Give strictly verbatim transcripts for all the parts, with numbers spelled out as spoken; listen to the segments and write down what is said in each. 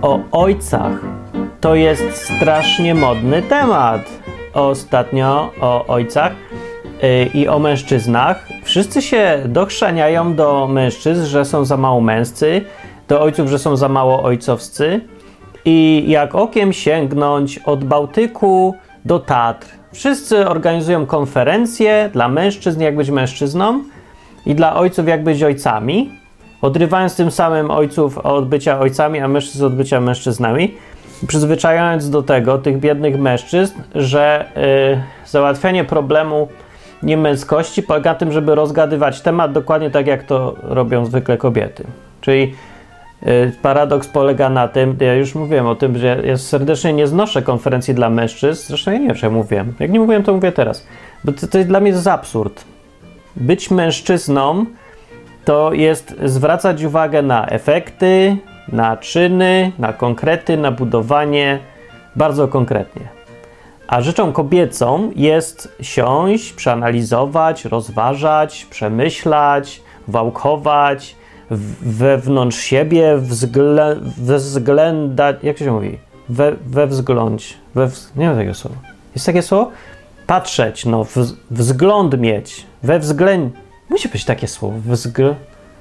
o ojcach to jest strasznie modny temat ostatnio, o ojcach yy, i o mężczyznach. Wszyscy się dochrzaniają do mężczyzn, że są za mało męscy, do ojców, że są za mało ojcowscy i jak okiem sięgnąć od Bałtyku do Tatr. Wszyscy organizują konferencje dla mężczyzn, jak być mężczyzną i dla ojców, jak być ojcami, odrywając tym samym ojców od bycia ojcami, a mężczyzn od bycia mężczyznami, przyzwyczajając do tego tych biednych mężczyzn, że yy, załatwianie problemu niemęskości polega na tym, żeby rozgadywać temat dokładnie tak, jak to robią zwykle kobiety. Czyli yy, paradoks polega na tym, ja już mówiłem o tym, że ja serdecznie nie znoszę konferencji dla mężczyzn, zresztą ja nie wiem, czy ja mówiłem. Jak nie mówiłem, to mówię teraz. Bo to, to dla mnie jest absurd. Być mężczyzną to jest zwracać uwagę na efekty, na czyny, na konkrety, na budowanie bardzo konkretnie. A rzeczą kobiecą jest siąść, przeanalizować, rozważać, przemyślać, wałkować, wewnątrz siebie wzglę, względać, jak się mówi? We, we wzglądź, we wz, nie ma takiego słowa. Jest takie słowo? Patrzeć, no, w, wzgląd mieć, we względ, musi być takie słowo, wzgl,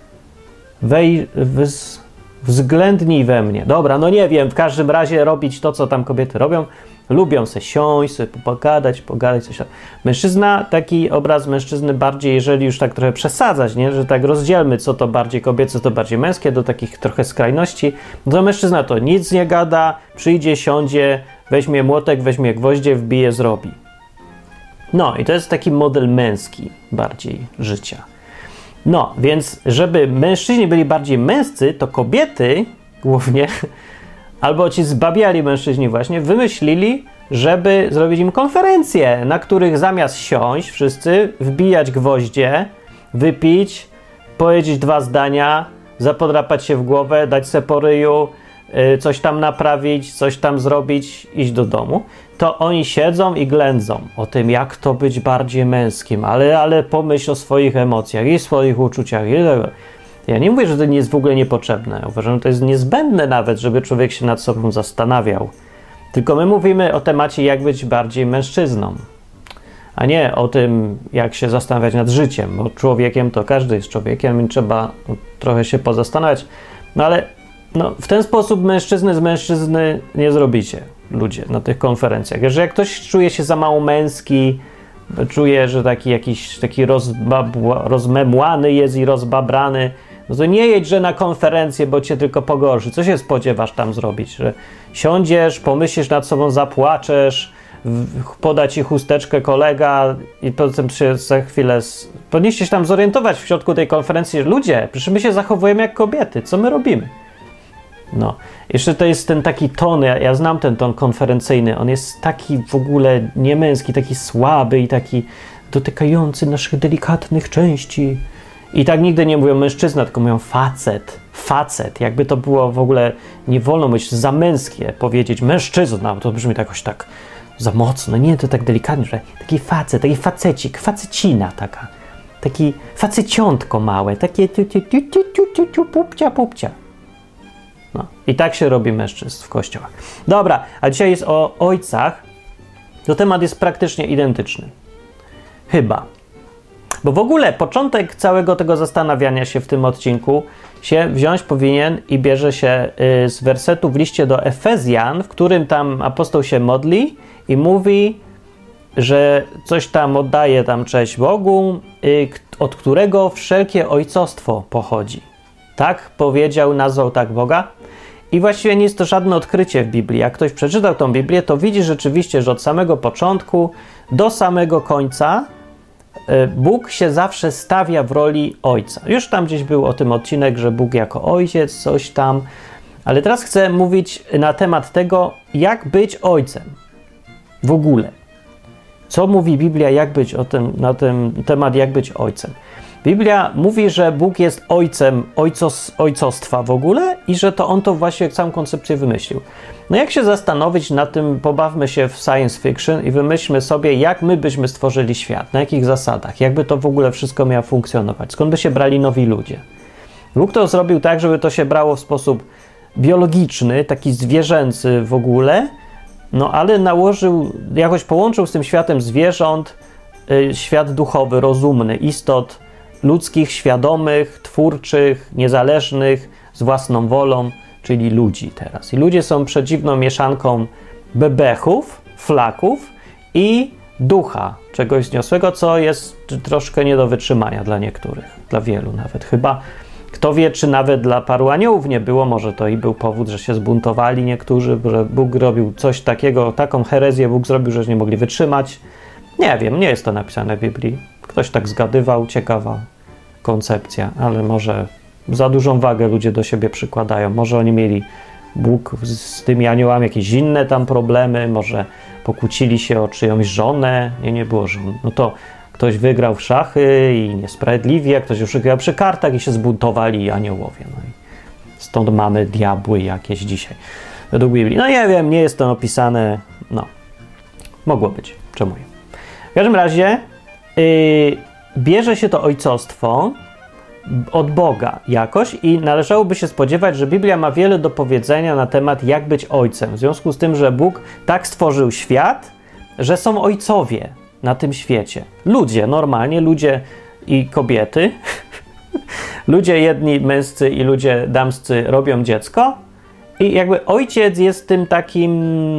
wej, wz, względnij we mnie. Dobra, no nie wiem, w każdym razie robić to, co tam kobiety robią. Lubią se siąść, sobie pogadać, pogadać, coś tam. Mężczyzna, taki obraz mężczyzny bardziej, jeżeli już tak trochę przesadzać, nie? Że tak rozdzielmy, co to bardziej kobiece, co to bardziej męskie, do takich trochę skrajności. No to mężczyzna to nic nie gada, przyjdzie, siądzie, weźmie młotek, weźmie gwoździe, wbije, zrobi. No i to jest taki model męski bardziej życia. No, więc żeby mężczyźni byli bardziej męscy, to kobiety głównie, albo ci zbabiali mężczyźni właśnie, wymyślili, żeby zrobić im konferencje, na których zamiast siąść wszyscy, wbijać gwoździe, wypić, powiedzieć dwa zdania, zapodrapać się w głowę, dać se po ryju, yy, coś tam naprawić, coś tam zrobić, iść do domu, to oni siedzą i ględzą o tym, jak to być bardziej męskim, ale, ale pomyśl o swoich emocjach i swoich uczuciach i tego. Ja nie mówię, że to nie jest w ogóle niepotrzebne. Uważam, że to jest niezbędne nawet, żeby człowiek się nad sobą zastanawiał. Tylko my mówimy o temacie, jak być bardziej mężczyzną, a nie o tym, jak się zastanawiać nad życiem, bo człowiekiem to każdy jest człowiekiem i trzeba trochę się pozastanawiać. No ale no, w ten sposób mężczyzny z mężczyzny nie zrobicie, ludzie, na tych konferencjach. Że jak ktoś czuje się za mało męski, czuje, że taki jakiś taki rozbabła, rozmemłany jest i rozbabrany, no to nie jedź, że na konferencję, bo cię tylko pogorszy. Co się spodziewasz tam zrobić? Że siądziesz, pomyślisz nad sobą, zapłaczesz, poda ci chusteczkę kolega i potem się za chwilę powinniście się tam zorientować w środku tej konferencji, że ludzie, przecież my się zachowujemy jak kobiety, co my robimy? No, jeszcze to jest ten taki ton, ja, ja znam ten ton konferencyjny, on jest taki w ogóle niemęski, taki słaby i taki dotykający naszych delikatnych części. I tak nigdy nie mówią mężczyzna, tylko mówią facet, facet, jakby to było w ogóle, nie wolno być za męskie powiedzieć mężczyzna, bo to brzmi jakoś tak za mocno, nie, to tak delikatnie, że taki facet, taki facecik, facecina taka, taki faceciątko małe, takie tu, tu, tu, tu, tu, tu, tu, pupcia, pupcia. No, i tak się robi mężczyzn w kościołach. Dobra, a dzisiaj jest o ojcach, to temat jest praktycznie identyczny. Chyba. Bo w ogóle początek całego tego zastanawiania się w tym odcinku się wziąć powinien i bierze się y, z wersetu w liście do Efezjan, w którym tam apostoł się modli i mówi, że coś tam oddaje tam cześć Bogu, y, od którego wszelkie ojcostwo pochodzi. Tak powiedział, nazwał tak Boga. I właściwie nie jest to żadne odkrycie w Biblii. Jak ktoś przeczytał tą Biblię, to widzi rzeczywiście, że od samego początku do samego końca Bóg się zawsze stawia w roli ojca. Już tam gdzieś był o tym odcinek, że Bóg jako ojciec, coś tam. Ale teraz chcę mówić na temat tego, jak być ojcem. W ogóle. Co mówi Biblia, jak być o tym, na ten temat, jak być ojcem. Biblia mówi, że Bóg jest ojcem ojcos, ojcostwa w ogóle i że to On to właśnie całą koncepcję wymyślił. No jak się zastanowić nad tym, pobawmy się w science fiction i wymyślmy sobie, jak my byśmy stworzyli świat, na jakich zasadach, jakby to w ogóle wszystko miało funkcjonować, skąd by się brali nowi ludzie. Bóg to zrobił tak, żeby to się brało w sposób biologiczny, taki zwierzęcy w ogóle, no ale nałożył, jakoś połączył z tym światem zwierząt y, świat duchowy, rozumny, istot ludzkich, świadomych, twórczych, niezależnych, z własną wolą, czyli ludzi teraz. I ludzie są przedziwną mieszanką bebechów, flaków i ducha, czegoś zniosłego, co jest troszkę nie do wytrzymania dla niektórych, dla wielu nawet. Chyba kto wie, czy nawet dla paru aniołów nie było, może to i był powód, że się zbuntowali niektórzy, że Bóg robił coś takiego, taką herezję Bóg zrobił, że nie mogli wytrzymać. Nie wiem, nie jest to napisane w Biblii. Ktoś tak zgadywał, ciekawa koncepcja, ale może za dużą wagę ludzie do siebie przykładają. Może oni mieli, Bóg z, z tymi aniołami jakieś inne tam problemy, może pokłócili się o czyjąś żonę. Nie, nie było żon. No to ktoś wygrał w szachy i niesprawiedliwie, ktoś już wygrał przy kartach i się zbuntowali aniołowie. No i stąd mamy diabły jakieś dzisiaj według Biblii. No nie wiem, nie jest to opisane, no mogło być, czemu nie. W każdym razie yy, bierze się to ojcostwo od Boga jakoś i należałoby się spodziewać, że Biblia ma wiele do powiedzenia na temat, jak być ojcem. W związku z tym, że Bóg tak stworzył świat, że są ojcowie na tym świecie. Ludzie, normalnie, ludzie i kobiety, ludzie jedni męscy i ludzie damscy robią dziecko i jakby ojciec jest tym takim,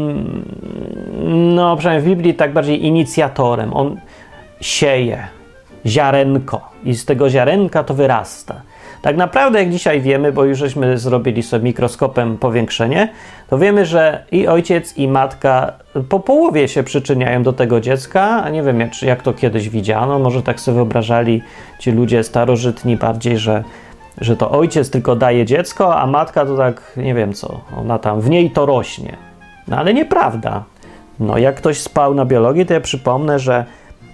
no przynajmniej w Biblii tak bardziej inicjatorem. On sieje ziarenko i z tego ziarenka to wyrasta. Tak naprawdę, jak dzisiaj wiemy, bo już żeśmy zrobili sobie mikroskopem powiększenie, to wiemy, że i ojciec, i matka po połowie się przyczyniają do tego dziecka, a nie wiem, jak, jak to kiedyś widziano, może tak sobie wyobrażali ci ludzie starożytni bardziej, że, że to ojciec tylko daje dziecko, a matka to tak, nie wiem co, ona tam, w niej to rośnie. No ale nieprawda. No jak ktoś spał na biologii, to ja przypomnę, że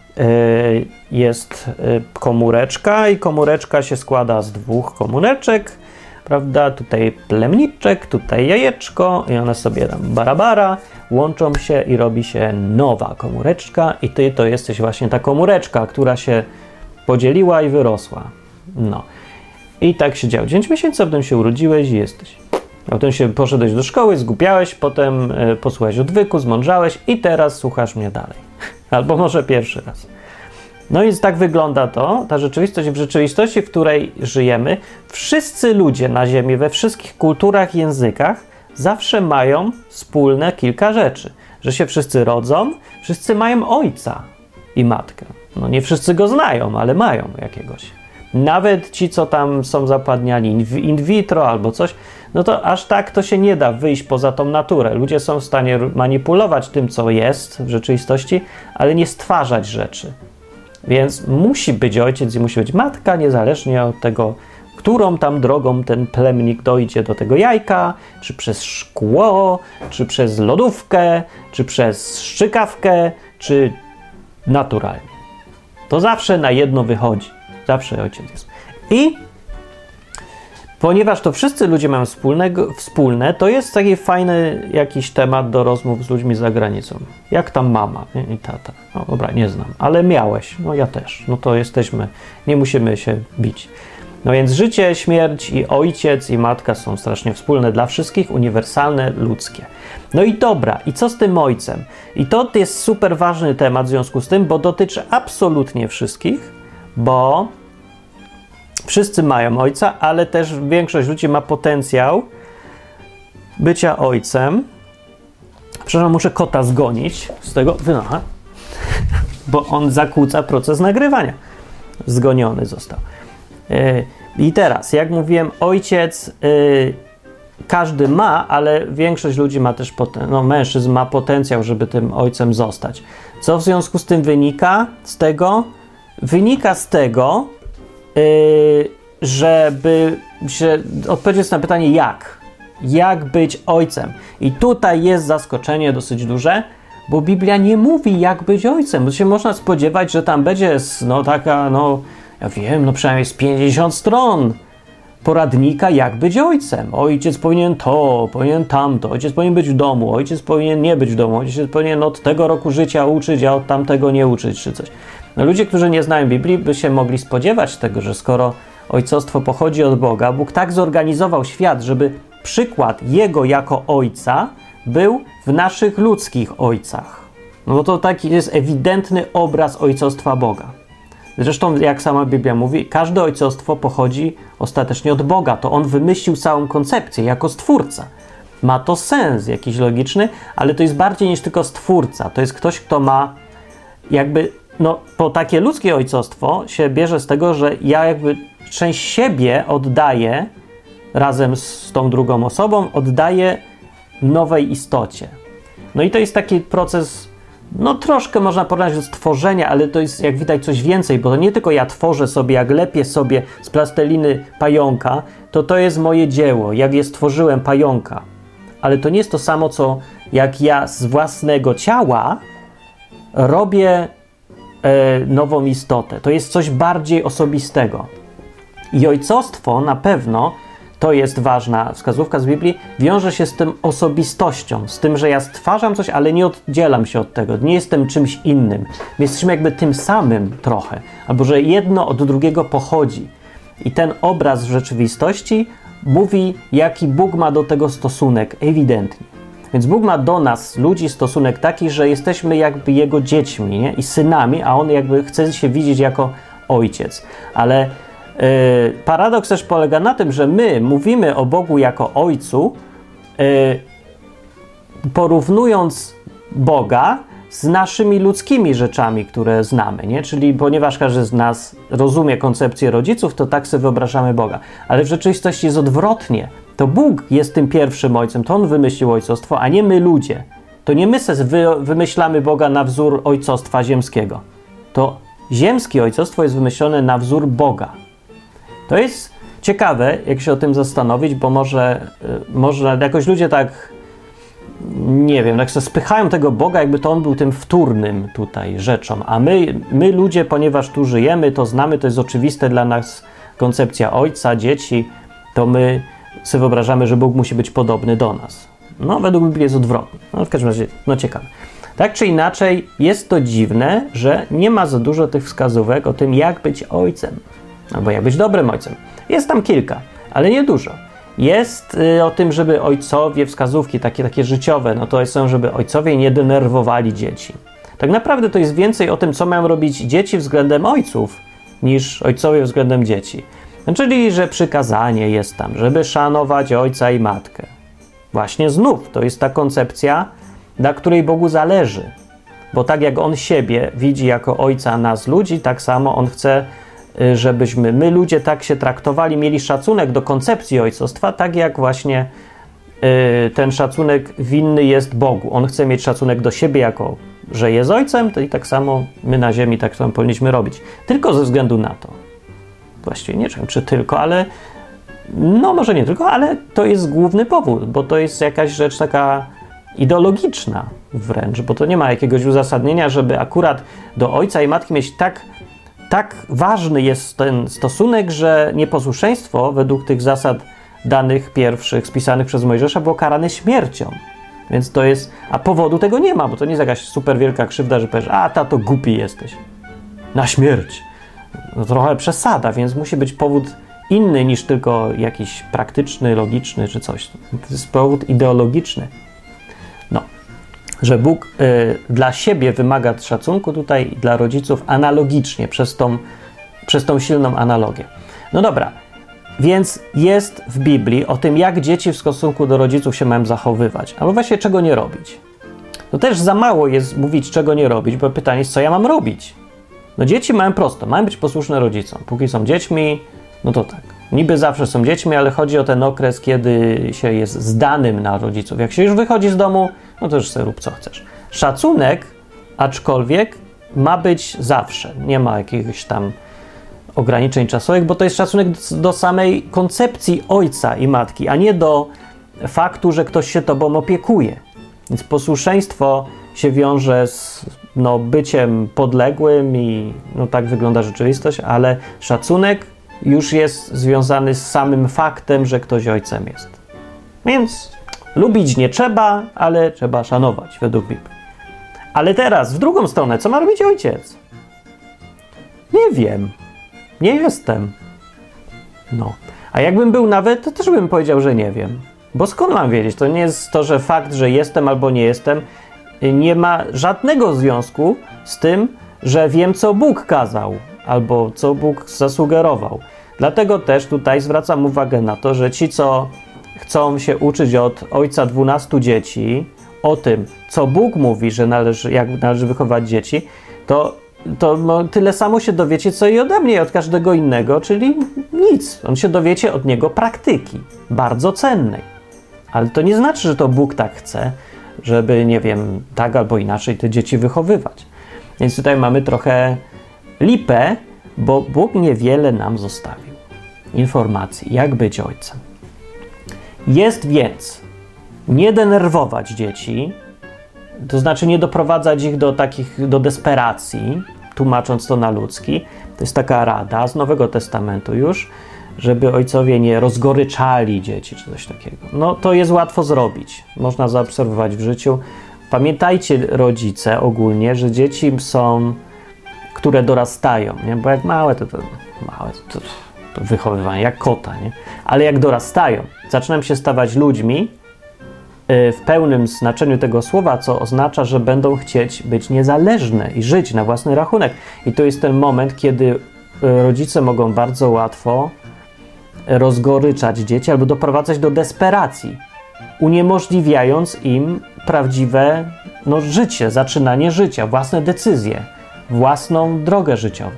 jest komóreczka i komóreczka się składa z dwóch komóreczek, prawda, tutaj plemniczek, tutaj jajeczko i one sobie tam barabara, łączą się i robi się nowa komóreczka i ty to jesteś właśnie ta komóreczka, która się podzieliła i wyrosła. No. I tak się działo. dziewięć miesięcy, potem się urodziłeś i jesteś. A potem się poszedłeś do szkoły, zgłupiałeś, potem y, posłuchałeś odwyku, zmądrzałeś i teraz słuchasz mnie dalej. Albo może pierwszy raz. No i tak wygląda to, ta rzeczywistość. W rzeczywistości, w której żyjemy, wszyscy ludzie na ziemi, we wszystkich kulturach i językach zawsze mają wspólne kilka rzeczy. Że się wszyscy rodzą, wszyscy mają ojca i matkę. No nie wszyscy go znają, ale mają jakiegoś. Nawet ci, co tam są zapładniani in vitro albo coś, no to aż tak to się nie da wyjść poza tą naturę. Ludzie są w stanie manipulować tym, co jest w rzeczywistości, ale nie stwarzać rzeczy. Więc musi być ojciec i musi być matka, niezależnie od tego, którą tam drogą ten plemnik dojdzie do tego jajka, czy przez szkło, czy przez lodówkę, czy przez strzykawkę, czy naturalnie. To zawsze na jedno wychodzi. Zawsze ojciec jest. I ponieważ to wszyscy ludzie mają wspólnego, wspólne, to jest taki fajny jakiś temat do rozmów z ludźmi za granicą. Jak tam mama i tata? No dobra, nie znam, ale miałeś. No ja też. No to jesteśmy, nie musimy się bić. No więc życie, śmierć i ojciec i matka są strasznie wspólne dla wszystkich, uniwersalne, ludzkie. No i dobra, i co z tym ojcem? I to jest super ważny temat w związku z tym, bo dotyczy absolutnie wszystkich, bo wszyscy mają ojca, ale też większość ludzi ma potencjał bycia ojcem. Przepraszam, muszę kota zgonić z tego wynocha, bo on zakłóca proces nagrywania. Zgoniony został. Yy, I teraz, jak mówiłem, ojciec yy, każdy ma, ale większość ludzi ma też potencjał, no mężczyzn ma potencjał, żeby tym ojcem zostać. Co w związku z tym wynika z tego? Wynika z tego, Yy, żeby się odpowiedzieć na pytanie jak. Jak być ojcem. I tutaj jest zaskoczenie dosyć duże, bo Biblia nie mówi jak być ojcem. Bo się można spodziewać, że tam będzie no taka, no ja wiem, no przynajmniej z pięćdziesiąt stron poradnika jak być ojcem. Ojciec powinien to, powinien tamto, ojciec powinien być w domu, ojciec powinien nie być w domu, ojciec powinien od tego roku życia uczyć, a od tamtego nie uczyć, czy coś. No ludzie, którzy nie znają Biblii, by się mogli spodziewać tego, że skoro ojcostwo pochodzi od Boga, Bóg tak zorganizował świat, żeby przykład Jego jako Ojca był w naszych ludzkich ojcach. No bo to taki jest ewidentny obraz ojcostwa Boga. Zresztą, jak sama Biblia mówi, każde ojcostwo pochodzi ostatecznie od Boga. To On wymyślił całą koncepcję jako stwórca. Ma to sens jakiś logiczny, ale to jest bardziej niż tylko stwórca. To jest ktoś, kto ma jakby, no, bo takie ludzkie ojcostwo się bierze z tego, że ja jakby część siebie oddaję razem z tą drugą osobą, oddaję nowej istocie. No i to jest taki proces, no troszkę można porównać do stworzenia, ale to jest jak widać coś więcej, bo to nie tylko ja tworzę sobie, jak lepię sobie z plasteliny pająka, to to jest moje dzieło, jak je stworzyłem pająka. Ale to nie jest to samo, co jak ja z własnego ciała robię e, nową istotę. To jest coś bardziej osobistego. I ojcostwo na pewno, to jest ważna wskazówka z Biblii, wiąże się z tym osobistością, z tym, że ja stwarzam coś, ale nie oddzielam się od tego, nie jestem czymś innym. My jesteśmy jakby tym samym trochę, albo że jedno od drugiego pochodzi. I ten obraz w rzeczywistości mówi, jaki Bóg ma do tego stosunek, ewidentnie. Więc Bóg ma do nas, ludzi, stosunek taki, że jesteśmy jakby Jego dziećmi, nie? I synami, a On jakby chce się widzieć jako ojciec. Ale yy, paradoks też polega na tym, że my mówimy o Bogu jako Ojcu, yy, porównując Boga z naszymi ludzkimi rzeczami, które znamy, nie? Czyli ponieważ każdy z nas rozumie koncepcję rodziców, to tak sobie wyobrażamy Boga. Ale w rzeczywistości jest odwrotnie. To Bóg jest tym pierwszym ojcem, to On wymyślił ojcostwo, a nie my ludzie. To nie my sobie wy, wymyślamy Boga na wzór ojcostwa ziemskiego. To ziemskie ojcostwo jest wymyślone na wzór Boga. To jest ciekawe, jak się o tym zastanowić, bo może, może jakoś ludzie tak, nie wiem, tak sobie spychają tego Boga, jakby to On był tym wtórnym tutaj rzeczą, a my, my ludzie, ponieważ tu żyjemy, to znamy, to jest oczywiste dla nas koncepcja ojca, dzieci, to my sobie wyobrażamy, że Bóg musi być podobny do nas. No, według Biblii jest odwrotnie. No, w każdym razie, no ciekawe. Tak czy inaczej, jest to dziwne, że nie ma za dużo tych wskazówek o tym, jak być ojcem, albo jak być dobrym ojcem. Jest tam kilka, ale nie dużo. Jest y, o tym, żeby ojcowie, wskazówki takie, takie życiowe, no to są, żeby ojcowie nie denerwowali dzieci. Tak naprawdę to jest więcej o tym, co mają robić dzieci względem ojców, niż ojcowie względem dzieci. Czyli, że przykazanie jest tam, żeby szanować ojca i matkę. Właśnie znów, to jest ta koncepcja, na której Bogu zależy. Bo tak jak On siebie widzi jako ojca nas ludzi, tak samo On chce, żebyśmy my ludzie tak się traktowali, mieli szacunek do koncepcji ojcostwa, tak jak właśnie y, ten szacunek winny jest Bogu. On chce mieć szacunek do siebie jako, że jest ojcem, to i tak samo my na ziemi tak samo powinniśmy robić. Tylko ze względu na to. Właściwie nie wiem, czy tylko, ale no może nie tylko, ale to jest główny powód, bo to jest jakaś rzecz taka ideologiczna wręcz, bo to nie ma jakiegoś uzasadnienia, żeby akurat do ojca i matki mieć tak, tak ważny jest ten stosunek, że nieposłuszeństwo według tych zasad danych pierwszych spisanych przez Mojżesza było karane śmiercią. Więc to jest, a powodu tego nie ma, bo to nie jest jakaś super wielka krzywda, że powiesz, a tato głupi jesteś, na śmierć. No trochę przesada, więc musi być powód inny niż tylko jakiś praktyczny, logiczny czy coś. To jest powód ideologiczny. No, że Bóg y, dla siebie wymaga szacunku tutaj i dla rodziców analogicznie, przez tą, przez tą silną analogię. No dobra, więc jest w Biblii o tym, jak dzieci w stosunku do rodziców się mają zachowywać, albo właśnie czego nie robić. To też za mało jest mówić, czego nie robić, bo pytanie jest, co ja mam robić? No dzieci mają prosto, mają być posłuszne rodzicom. Póki są dziećmi, no to tak. Niby zawsze są dziećmi, ale chodzi o ten okres, kiedy się jest zdanym na rodziców. Jak się już wychodzi z domu, no to już sobie rób co chcesz. Szacunek, aczkolwiek, ma być zawsze. Nie ma jakichś tam ograniczeń czasowych, bo to jest szacunek do samej koncepcji ojca i matki, a nie do faktu, że ktoś się tobą opiekuje. Więc posłuszeństwo się wiąże z no, byciem podległym i no, tak wygląda rzeczywistość, ale szacunek już jest związany z samym faktem, że ktoś ojcem jest. Więc lubić nie trzeba, ale trzeba szanować według Biblii. Ale teraz w drugą stronę, co ma robić ojciec? Nie wiem. Nie jestem. No. A jakbym był nawet, to też bym powiedział, że nie wiem. Bo skąd mam wiedzieć? To nie jest to, że fakt, że jestem albo nie jestem, nie ma żadnego związku z tym, że wiem, co Bóg kazał, albo co Bóg zasugerował. Dlatego też tutaj zwracam uwagę na to, że ci, co chcą się uczyć od ojca dwunastu dzieci o tym, co Bóg mówi, że należy, jak należy wychować dzieci, to, to no, tyle samo się dowiecie, co i ode mnie, i od każdego innego, czyli nic. On się dowiecie od niego praktyki, bardzo cennej. Ale to nie znaczy, że to Bóg tak chce, żeby, nie wiem, tak albo inaczej te dzieci wychowywać. Więc tutaj mamy trochę lipę, bo Bóg niewiele nam zostawił informacji, jak być ojcem. Jest więc nie denerwować dzieci, to znaczy nie doprowadzać ich do takich, do desperacji, tłumacząc to na ludzki. To jest taka rada z Nowego Testamentu już, żeby ojcowie nie rozgoryczali dzieci, czy coś takiego. No to jest łatwo zrobić, można zaobserwować w życiu. Pamiętajcie, rodzice, ogólnie, że dzieci są, które dorastają, nie? Bo jak małe, to, to małe, to, to wychowywanie, jak kota, nie? Ale jak dorastają, zaczynają się stawać ludźmi yy, w pełnym znaczeniu tego słowa, co oznacza, że będą chcieć być niezależne i żyć na własny rachunek. I to jest ten moment, kiedy yy, rodzice mogą bardzo łatwo rozgoryczać dzieci albo doprowadzać do desperacji, uniemożliwiając im prawdziwe no, życie, zaczynanie życia, własne decyzje, własną drogę życiową.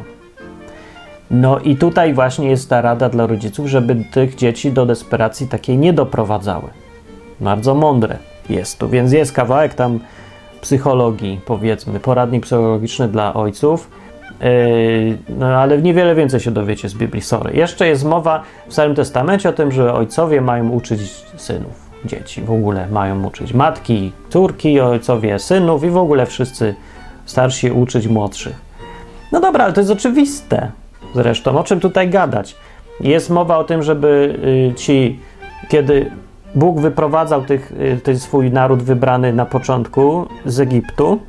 No i tutaj właśnie jest ta rada dla rodziców, żeby tych dzieci do desperacji takiej nie doprowadzały. Bardzo mądre jest to, więc jest kawałek tam psychologii, powiedzmy, poradnik psychologiczny dla ojców, yy, no ale niewiele więcej się dowiecie z Biblii, sorry. Jeszcze jest mowa w Starym Testamencie o tym, że ojcowie mają uczyć synów. Dzieci w ogóle mają uczyć matki, córki, ojcowie synów i w ogóle wszyscy starsi uczyć młodszych. No dobra, ale to jest oczywiste zresztą, o czym tutaj gadać. Jest mowa o tym, żeby y, ci, kiedy Bóg wyprowadzał tych, y, ten swój naród wybrany na początku z Egiptu,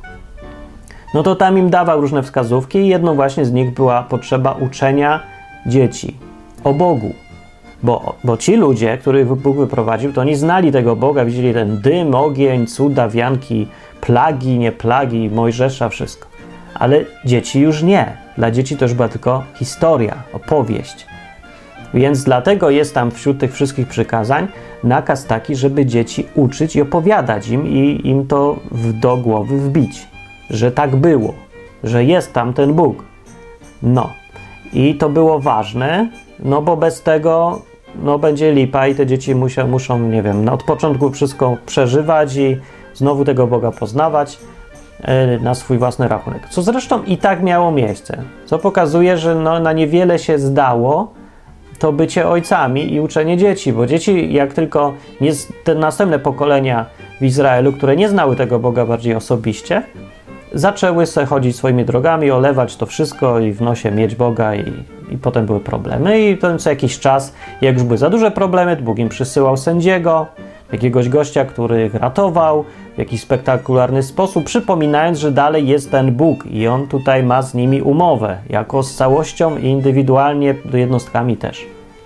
no to tam im dawał różne wskazówki i jedną właśnie z nich była potrzeba uczenia dzieci o Bogu. Bo, bo ci ludzie, których Bóg wyprowadził, to oni znali tego Boga, widzieli ten dym, ogień, cuda, wianki, plagi, nie plagi, Mojżesza, wszystko. Ale dzieci już nie. Dla dzieci to już była tylko historia, opowieść. Więc dlatego jest tam wśród tych wszystkich przykazań nakaz taki, żeby dzieci uczyć i opowiadać im i im to w, do głowy wbić, że tak było, że jest tam ten Bóg. No. I to było ważne, no bo bez tego no będzie lipa i te dzieci muszą, muszą, nie wiem, od początku wszystko przeżywać i znowu tego Boga poznawać yy, na swój własny rachunek. Co zresztą i tak miało miejsce, co pokazuje, że no, na niewiele się zdało to bycie ojcami i uczenie dzieci, bo dzieci, jak tylko nie, te następne pokolenia w Izraelu, które nie znały tego Boga bardziej osobiście, zaczęły sobie chodzić swoimi drogami, olewać to wszystko i w nosie mieć Boga i, i potem były problemy. I potem co jakiś czas, jak już były za duże problemy, Bóg im przysyłał sędziego, jakiegoś gościa, który ich ratował w jakiś spektakularny sposób, przypominając, że dalej jest ten Bóg i on tutaj ma z nimi umowę, jako z całością i indywidualnie, jednostkami też.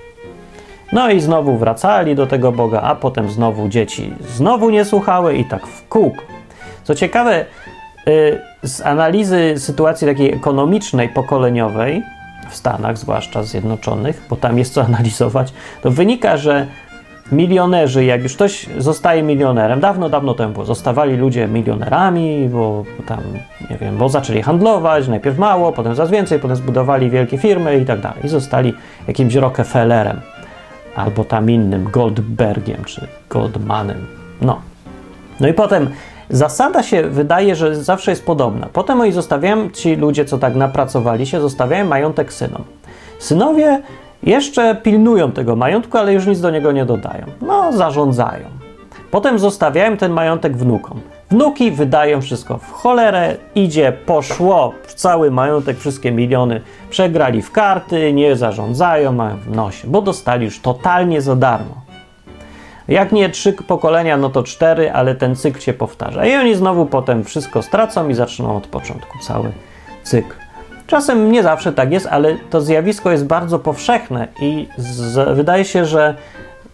No i znowu wracali do tego Boga, a potem znowu dzieci znowu nie słuchały i tak w kółko. Co ciekawe, z analizy sytuacji takiej ekonomicznej, pokoleniowej w Stanach, zwłaszcza Zjednoczonych, bo tam jest co analizować, to wynika, że milionerzy, jak już ktoś zostaje milionerem, dawno, dawno temu było, zostawali ludzie milionerami, bo tam, nie wiem, bo zaczęli handlować, najpierw mało, potem coraz więcej, potem zbudowali wielkie firmy i tak dalej. I zostali jakimś Rockefellerem, albo tam innym, Goldbergiem, czy Goldmanem. No. No i potem zasada się wydaje, że zawsze jest podobna. Potem oni zostawiają, ci ludzie, co tak napracowali się, zostawiają majątek synom. Synowie jeszcze pilnują tego majątku, ale już nic do niego nie dodają. No, zarządzają. Potem zostawiają ten majątek wnukom. Wnuki wydają wszystko w cholerę, idzie, poszło, cały majątek, wszystkie miliony przegrali w karty, nie zarządzają, mają w nosie, bo dostali już totalnie za darmo. Jak nie trzy pokolenia, no to cztery, ale ten cykl się powtarza. I oni znowu potem wszystko stracą i zaczną od początku cały cykl. Czasem nie zawsze tak jest, ale to zjawisko jest bardzo powszechne i z, wydaje się, że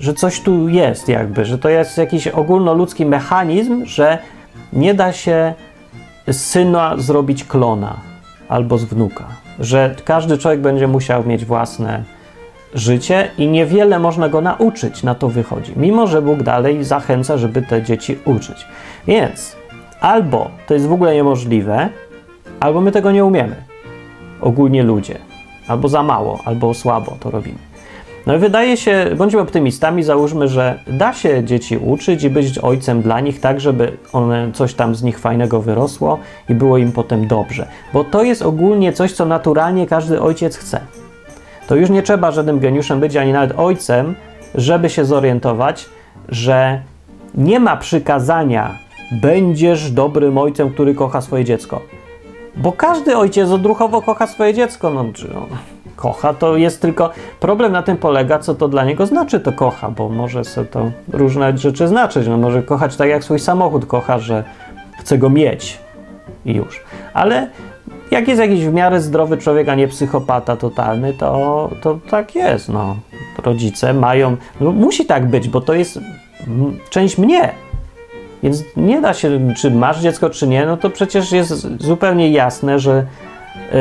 że coś tu jest jakby, że to jest jakiś ogólnoludzki mechanizm, że nie da się z syna zrobić klona albo z wnuka, że każdy człowiek będzie musiał mieć własne życie i niewiele można go nauczyć, na to wychodzi, mimo że Bóg dalej zachęca, żeby te dzieci uczyć. Więc albo to jest w ogóle niemożliwe, albo my tego nie umiemy, ogólnie ludzie, albo za mało, albo słabo to robimy. No i wydaje się, bądźmy optymistami, załóżmy, że da się dzieci uczyć i być ojcem dla nich tak, żeby one, coś tam z nich fajnego wyrosło i było im potem dobrze. Bo to jest ogólnie coś, co naturalnie każdy ojciec chce. To już nie trzeba żadnym geniuszem być, ani nawet ojcem, żeby się zorientować, że nie ma przykazania będziesz dobrym ojcem, który kocha swoje dziecko. Bo każdy ojciec odruchowo kocha swoje dziecko. No, czy on kocha, to jest tylko... Problem na tym polega, co to dla niego znaczy to kocha, bo może sobie to różne rzeczy znaczyć. No, może kochać tak, jak swój samochód kocha, że chce go mieć i już. Ale jak jest jakiś w miarę zdrowy człowiek, a nie psychopata totalny, to, to tak jest. No. Rodzice mają... No, musi tak być, bo to jest część mnie. Więc nie da się, czy masz dziecko, czy nie, no to przecież jest zupełnie jasne, że yy,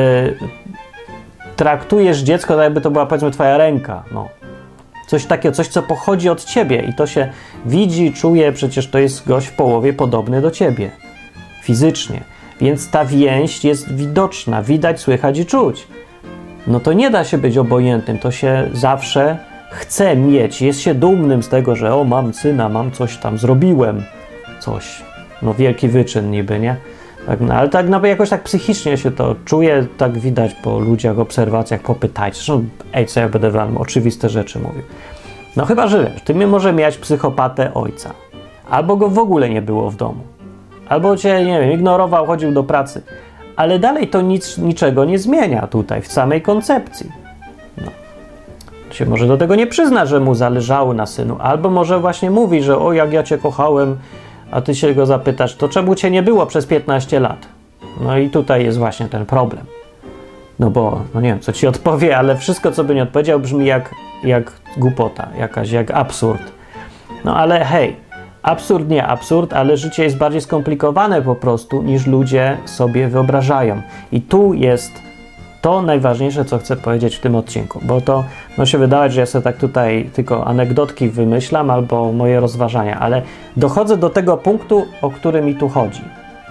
traktujesz dziecko tak, jakby to była, powiedzmy, twoja ręka. No. Coś takiego, coś, co pochodzi od ciebie i to się widzi, czuje, przecież to jest gość w połowie podobny do ciebie. Fizycznie. Więc ta więź jest widoczna, widać, słychać i czuć. No to nie da się być obojętnym, to się zawsze chce mieć, jest się dumnym z tego, że o, mam syna, mam coś tam, zrobiłem coś. No wielki wyczyn niby, nie? Tak, no, ale tak no, jakoś tak psychicznie się to czuje, tak widać po ludziach, obserwacjach, popytajcie. Zresztą, ej, co ja będę wam oczywiste rzeczy mówił. No chyba, że wiesz, ty mnie może mieć psychopatę ojca. Albo go w ogóle nie było w domu. Albo cię, nie wiem, ignorował, chodził do pracy. Ale dalej to nic, niczego nie zmienia tutaj, w samej koncepcji. No. Się może do tego nie przyzna, że mu zależało na synu. Albo może właśnie mówi, że o, jak ja cię kochałem, a ty się go zapytasz, to czemu cię nie było przez piętnaście lat? No i tutaj jest właśnie ten problem. No bo, no nie wiem, co ci odpowie, ale wszystko, co by nie odpowiedział, brzmi jak, jak głupota, jakaś, jak absurd. No ale hej, absurd nie absurd, ale życie jest bardziej skomplikowane po prostu, niż ludzie sobie wyobrażają. I tu jest to najważniejsze, co chcę powiedzieć w tym odcinku, bo to może się wydawać, że ja sobie tak tutaj tylko anegdotki wymyślam albo moje rozważania, ale dochodzę do tego punktu, o który mi tu chodzi,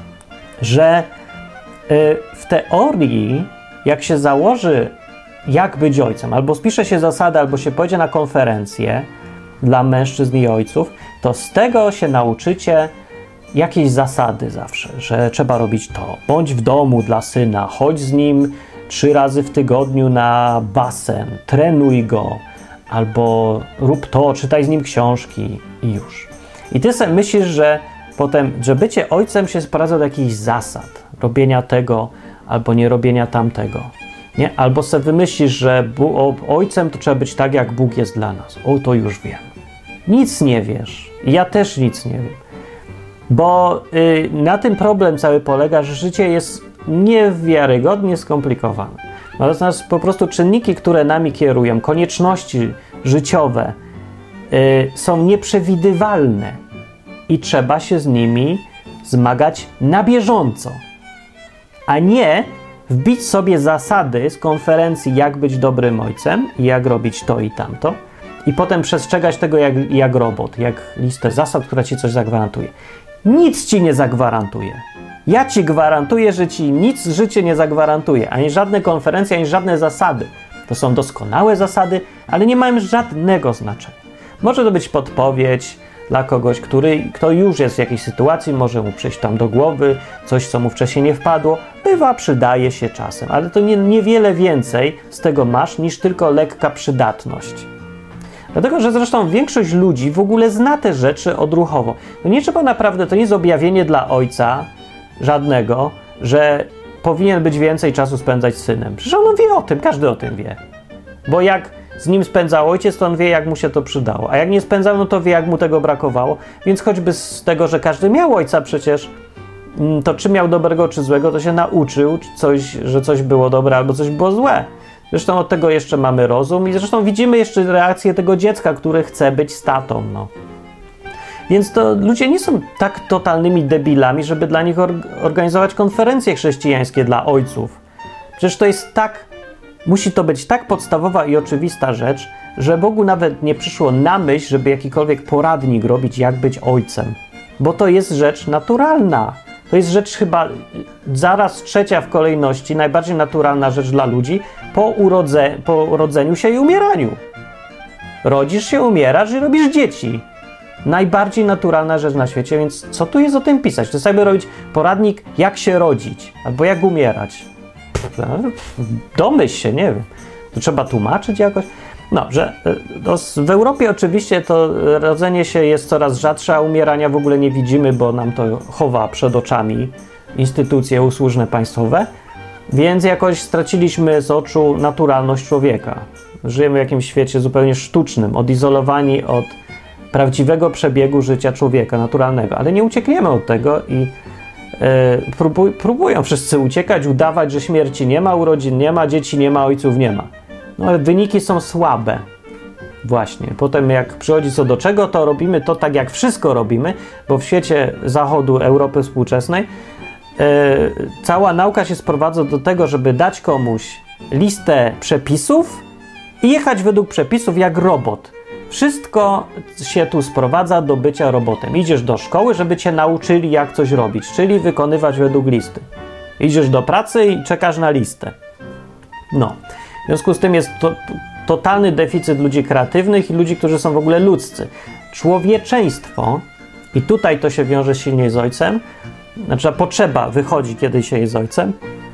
że y, w teorii, jak się założy, jak być ojcem, albo spisze się zasady, albo się pojedzie na konferencję dla mężczyzn i ojców, to z tego się nauczycie jakieś zasady zawsze, że trzeba robić to. Bądź w domu dla syna, chodź z nim trzy razy w tygodniu na basen, trenuj go, albo rób to, czytaj z nim książki i już. I ty sobie myślisz, że potem, że bycie ojcem się sprowadza do jakichś zasad, robienia tego, albo nie robienia tamtego. Nie? Albo sobie wymyślisz, że bu- ojcem to trzeba być tak, jak Bóg jest dla nas. O, to już wiem. Nic nie wiesz. Ja też nic nie wiem. Bo y, na tym problem cały polega, że życie jest niewiarygodnie skomplikowane. Natomiast po prostu czynniki, które nami kierują, konieczności życiowe y, są nieprzewidywalne i trzeba się z nimi zmagać na bieżąco, a nie wbić sobie zasady z konferencji, jak być dobrym ojcem i jak robić to i tamto i potem przestrzegać tego jak, jak robot, jak listę zasad, która ci coś zagwarantuje. Nic ci nie zagwarantuje. Ja ci gwarantuję, że ci nic życie nie zagwarantuje, ani żadne konferencje, ani żadne zasady. To są doskonałe zasady, ale nie mają żadnego znaczenia. Może to być podpowiedź dla kogoś, który, kto już jest w jakiejś sytuacji, może mu przyjść tam do głowy, coś, co mu wcześniej nie wpadło. Bywa, przydaje się czasem, ale to nie, niewiele więcej z tego masz, niż tylko lekka przydatność. Dlatego, że zresztą większość ludzi w ogóle zna te rzeczy odruchowo. No nie trzeba naprawdę, to nie jest objawienie dla ojca żadnego, że powinien być więcej czasu spędzać z synem. Przecież on wie o tym, każdy o tym wie. Bo jak z nim spędzał ojciec, to on wie, jak mu się to przydało. A jak nie spędzał, no to wie, jak mu tego brakowało. Więc choćby z tego, że każdy miał ojca przecież, to czy miał dobrego, czy złego, to się nauczył coś, że coś było dobre albo coś było złe. Zresztą od tego jeszcze mamy rozum i zresztą widzimy jeszcze reakcję tego dziecka, które chce być z tatą, no. Więc to ludzie nie są tak totalnymi debilami, żeby dla nich or- organizować konferencje chrześcijańskie dla ojców. Przecież to jest tak, musi to być tak podstawowa i oczywista rzecz, że Bogu nawet nie przyszło na myśl, żeby jakikolwiek poradnik robić, jak być ojcem. Bo to jest rzecz naturalna. To jest rzecz chyba zaraz trzecia w kolejności, najbardziej naturalna rzecz dla ludzi po, urodze, po urodzeniu się i umieraniu. Rodzisz się, umierasz i robisz dzieci. Najbardziej naturalna rzecz na świecie, więc co tu jest o tym pisać? To sobie robić poradnik, jak się rodzić, albo jak umierać. Domyśl się, nie wiem. To trzeba tłumaczyć jakoś. No, że to w Europie oczywiście to rodzenie się jest coraz rzadsze, a umierania w ogóle nie widzimy, bo nam to chowa przed oczami instytucje usłużne państwowe, więc jakoś straciliśmy z oczu naturalność człowieka. Żyjemy w jakimś świecie zupełnie sztucznym, odizolowani od prawdziwego przebiegu życia człowieka naturalnego, ale nie uciekniemy od tego i e, próbuj, próbują wszyscy uciekać, udawać, że śmierci nie ma, urodzin nie ma, dzieci nie ma, ojców nie ma. No ale wyniki są słabe. Właśnie. Potem jak przychodzi co do czego, to robimy to tak, jak wszystko robimy, bo w świecie zachodu, Europy współczesnej e, cała nauka się sprowadza do tego, żeby dać komuś listę przepisów i jechać według przepisów jak robot. Wszystko się tu sprowadza do bycia robotem. Idziesz do szkoły, żeby cię nauczyli, jak coś robić, czyli wykonywać według listy. Idziesz do pracy i czekasz na listę. No. W związku z tym jest to totalny deficyt ludzi kreatywnych i ludzi, którzy są w ogóle ludzcy. Człowieczeństwo, i tutaj to się wiąże silniej z ojcem, znaczy potrzeba wychodzi, kiedy się jest ojcem,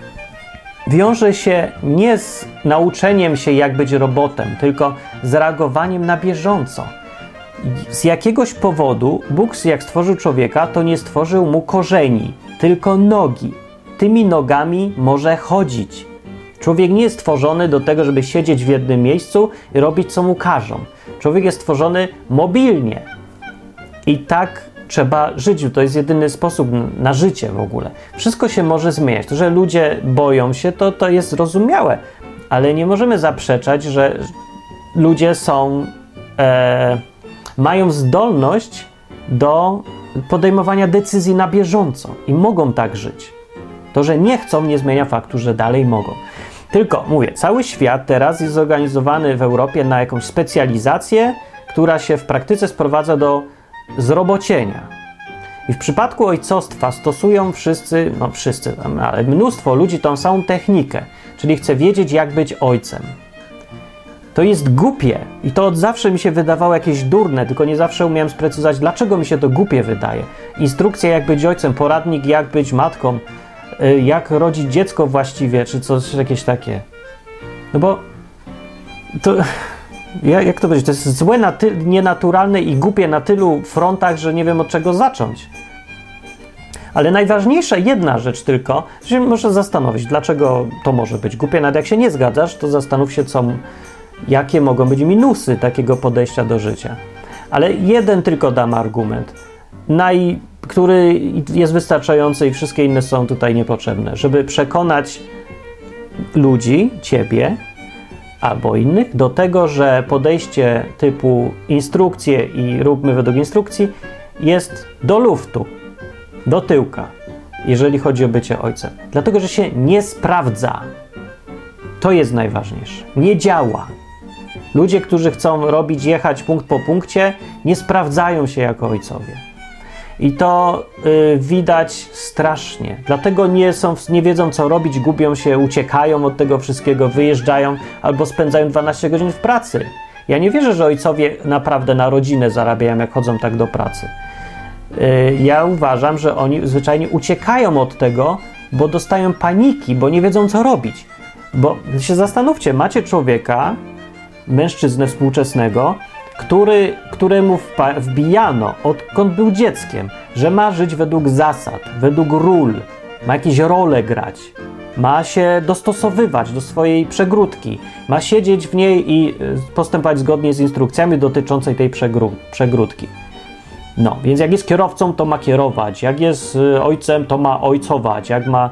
wiąże się nie z nauczeniem się, jak być robotem, tylko z reagowaniem na bieżąco. Z jakiegoś powodu Bóg, jak stworzył człowieka, to nie stworzył mu korzeni, tylko nogi. Tymi nogami może chodzić. Człowiek nie jest stworzony do tego, żeby siedzieć w jednym miejscu i robić, co mu każą. Człowiek jest stworzony mobilnie. I tak trzeba żyć. To jest jedyny sposób na życie w ogóle. Wszystko się może zmieniać. To, że ludzie boją się, to, to jest zrozumiałe. Ale nie możemy zaprzeczać, że ludzie są, e, mają zdolność do podejmowania decyzji na bieżąco i mogą tak żyć. To, że nie chcą, nie zmienia faktu, że dalej mogą. Tylko, mówię, cały świat teraz jest zorganizowany w Europie na jakąś specjalizację, która się w praktyce sprowadza do zrobocienia. I w przypadku ojcostwa stosują wszyscy, no wszyscy, ale mnóstwo ludzi tą samą technikę, czyli chce wiedzieć, jak być ojcem. To jest głupie i to od zawsze mi się wydawało jakieś durne, tylko nie zawsze umiałem sprecyzować, dlaczego mi się to głupie wydaje. Instrukcja, jak być ojcem, poradnik, jak być matką, jak rodzić dziecko właściwie, czy coś jakieś takie. No bo to... Jak to powiedzieć? To jest złe, na ty- nienaturalne i głupie na tylu frontach, że nie wiem, od czego zacząć. Ale najważniejsza jedna rzecz tylko, że się muszę zastanowić, dlaczego to może być głupie. Nawet jak się nie zgadzasz, to zastanów się, co, jakie mogą być minusy takiego podejścia do życia. Ale jeden tylko dam argument, naj, który jest wystarczający i wszystkie inne są tutaj niepotrzebne, żeby przekonać ludzi, ciebie, albo innych, do tego, że podejście typu instrukcje i róbmy według instrukcji jest do luftu, do tyłka, jeżeli chodzi o bycie ojcem. Dlatego, że się nie sprawdza. To jest najważniejsze. Nie działa. Ludzie, którzy chcą robić, jechać punkt po punkcie, nie sprawdzają się jako ojcowie. I to y, widać strasznie. Dlatego nie, są, nie wiedzą, co robić, gubią się, uciekają od tego wszystkiego, wyjeżdżają albo spędzają dwanaście godzin w pracy. Ja nie wierzę, że ojcowie naprawdę na rodzinę zarabiają, jak chodzą tak do pracy. Y, ja uważam, że oni zwyczajnie uciekają od tego, bo dostają paniki, bo nie wiedzą, co robić. Bo się zastanówcie, macie człowieka, mężczyznę współczesnego, Który, któremu wpa- wbijano, odkąd był dzieckiem, że ma żyć według zasad, według ról, ma jakieś role grać, ma się dostosowywać do swojej przegródki, ma siedzieć w niej i postępować zgodnie z instrukcjami dotyczącej tej przegró- przegródki. No, więc jak jest kierowcą, to ma kierować, jak jest ojcem, to ma ojcować, jak ma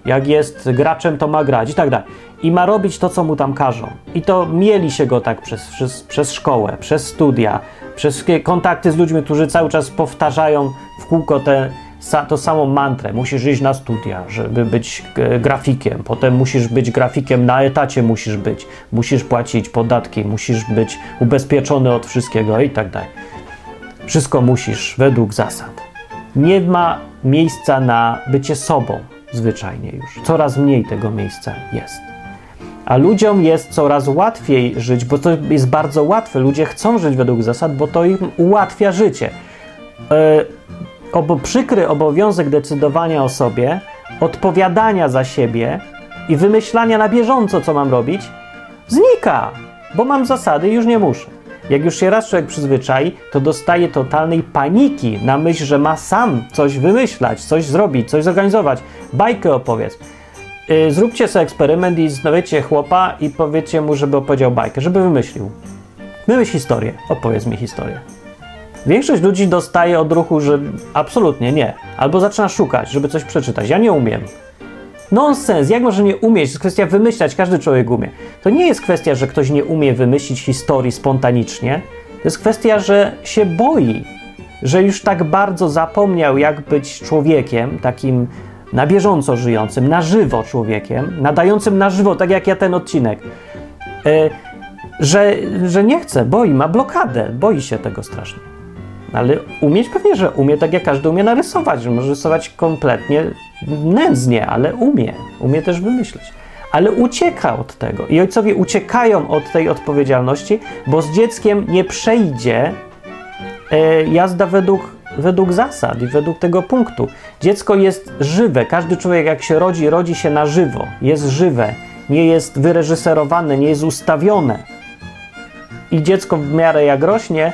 Jak jest graczem, to ma grać i tak dalej. I ma robić to, co mu tam każą. I to mieli się go tak przez, przez, przez szkołę, przez studia, przez kontakty z ludźmi, którzy cały czas powtarzają w kółko tę to samą mantrę. Musisz iść na studia, żeby być grafikiem. Potem musisz być grafikiem, na etacie musisz być. Musisz płacić podatki, musisz być ubezpieczony od wszystkiego i tak dalej. Wszystko musisz według zasad. Nie ma miejsca na bycie sobą zwyczajnie już. Coraz mniej tego miejsca jest. A ludziom jest coraz łatwiej żyć, bo to jest bardzo łatwe. Ludzie chcą żyć według zasad, bo to im ułatwia życie. Yy, obo, przykry obowiązek decydowania o sobie, odpowiadania za siebie i wymyślania na bieżąco, co mam robić, znika, bo mam zasady i już nie muszę. Jak już się raz człowiek przyzwyczai, to dostaje totalnej paniki na myśl, że ma sam coś wymyślać, coś zrobić, coś zorganizować. Bajkę opowiedz. Yy, zróbcie sobie eksperyment i znajdźcie chłopa i powiedzcie mu, żeby opowiedział bajkę, żeby wymyślił. Wymyśl historię, opowiedz mi historię. Większość ludzi dostaje odruchu, że absolutnie nie. Albo zaczyna szukać, żeby coś przeczytać. Ja nie umiem. Nonsens, jak może nie umieć? To jest kwestia wymyślać, każdy człowiek umie. To nie jest kwestia, że ktoś nie umie wymyślić historii spontanicznie. To jest kwestia, że się boi, że już tak bardzo zapomniał, jak być człowiekiem, takim na bieżąco żyjącym, na żywo człowiekiem, nadającym na żywo, tak jak ja ten odcinek, yy, że, że nie chce, boi, ma blokadę, boi się tego strasznie. Ale umieć pewnie, że umie, tak jak każdy umie narysować, że może rysować kompletnie nędznie, ale umie, umie też wymyślić. Ale ucieka od tego i ojcowie uciekają od tej odpowiedzialności, bo z dzieckiem nie przejdzie e, jazda według, według zasad i według tego punktu. Dziecko jest żywe, każdy człowiek jak się rodzi, rodzi się na żywo, jest żywe, nie jest wyreżyserowane, nie jest ustawione. I dziecko w miarę jak rośnie,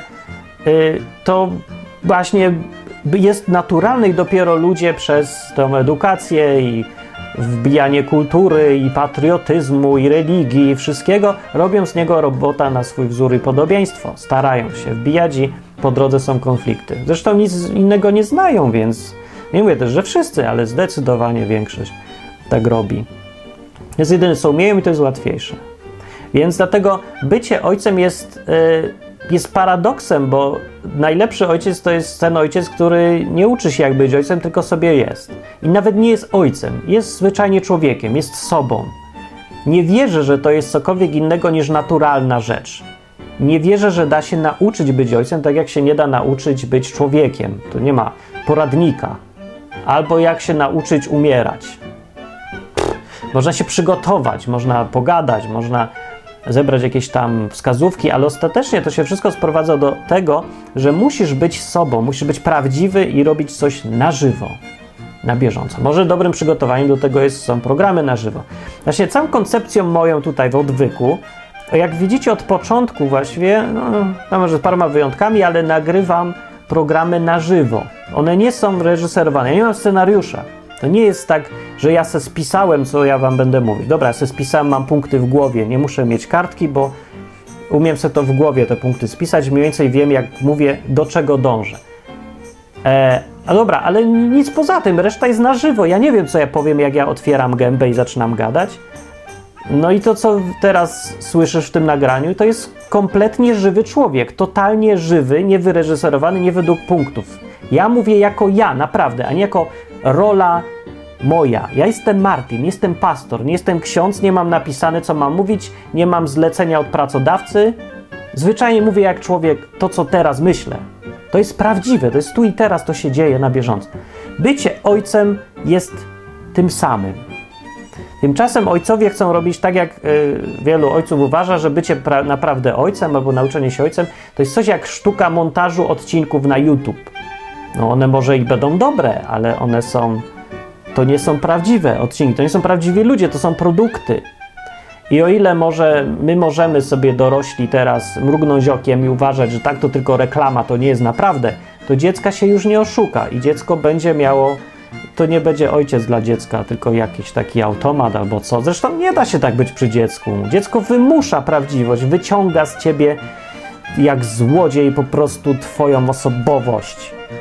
to właśnie jest naturalne i dopiero ludzie przez tę edukację i wbijanie kultury i patriotyzmu i religii i wszystkiego robią z niego robota na swój wzór i podobieństwo. Starają się wbijać i po drodze są konflikty. Zresztą nic innego nie znają, więc nie mówię też, że wszyscy, ale zdecydowanie większość tak robi. Jest jedyne, co umieją i to jest łatwiejsze. Więc dlatego bycie ojcem jest... Yy, jest paradoksem, bo najlepszy ojciec to jest ten ojciec, który nie uczy się jak być ojcem, tylko sobie jest. I nawet nie jest ojcem, jest zwyczajnie człowiekiem, jest sobą. Nie wierzę, że to jest cokolwiek innego niż naturalna rzecz. Nie wierzę, że da się nauczyć być ojcem, tak jak się nie da nauczyć być człowiekiem. To nie ma poradnika. Albo jak się nauczyć umierać. Można się przygotować, można pogadać, można zebrać jakieś tam wskazówki, ale ostatecznie to się wszystko sprowadza do tego, że musisz być sobą, musisz być prawdziwy i robić coś na żywo, na bieżąco. Może dobrym przygotowaniem do tego jest, są programy na żywo. Właśnie całą koncepcją moją tutaj w odwyku, jak widzicie od początku właściwie, no, no może z paroma wyjątkami, ale nagrywam programy na żywo. One nie są reżyserowane, ja nie mam scenariusza. To nie jest tak, że ja se spisałem, co ja wam będę mówić. Dobra, ja se spisałem, mam punkty w głowie, nie muszę mieć kartki, bo umiem sobie to w głowie, te punkty spisać, mniej więcej wiem, jak mówię, do czego dążę. E, a dobra, ale nic poza tym, reszta jest na żywo. Ja nie wiem, co ja powiem, jak ja otwieram gębę i zaczynam gadać. No i to, co teraz słyszysz w tym nagraniu, to jest kompletnie żywy człowiek, totalnie żywy, niewyreżyserowany, nie według punktów. Ja mówię jako ja, naprawdę, a nie jako rola moja. Ja jestem Martin, jestem pastor, nie jestem ksiądz, nie mam napisane, co mam mówić, nie mam zlecenia od pracodawcy. Zwyczajnie mówię jak człowiek to, co teraz myślę. To jest prawdziwe, to jest tu i teraz, to się dzieje na bieżąco. Bycie ojcem jest tym samym. Tymczasem ojcowie chcą robić tak, jak y, wielu ojców uważa, że bycie pra- naprawdę ojcem albo nauczenie się ojcem to jest coś jak sztuka montażu odcinków na YouTube. No one może i będą dobre, ale one są, to nie są prawdziwe odcinki, to nie są prawdziwi ludzie, to są produkty. I o ile może my możemy sobie dorośli teraz mrugnąć okiem i uważać, że tak to tylko reklama, to nie jest naprawdę, to dziecka się już nie oszuka i dziecko będzie miało, to nie będzie ojciec dla dziecka, tylko jakiś taki automat albo co. Zresztą nie da się tak być przy dziecku. Dziecko wymusza prawdziwość, wyciąga z ciebie jak złodziej po prostu twoją osobowość.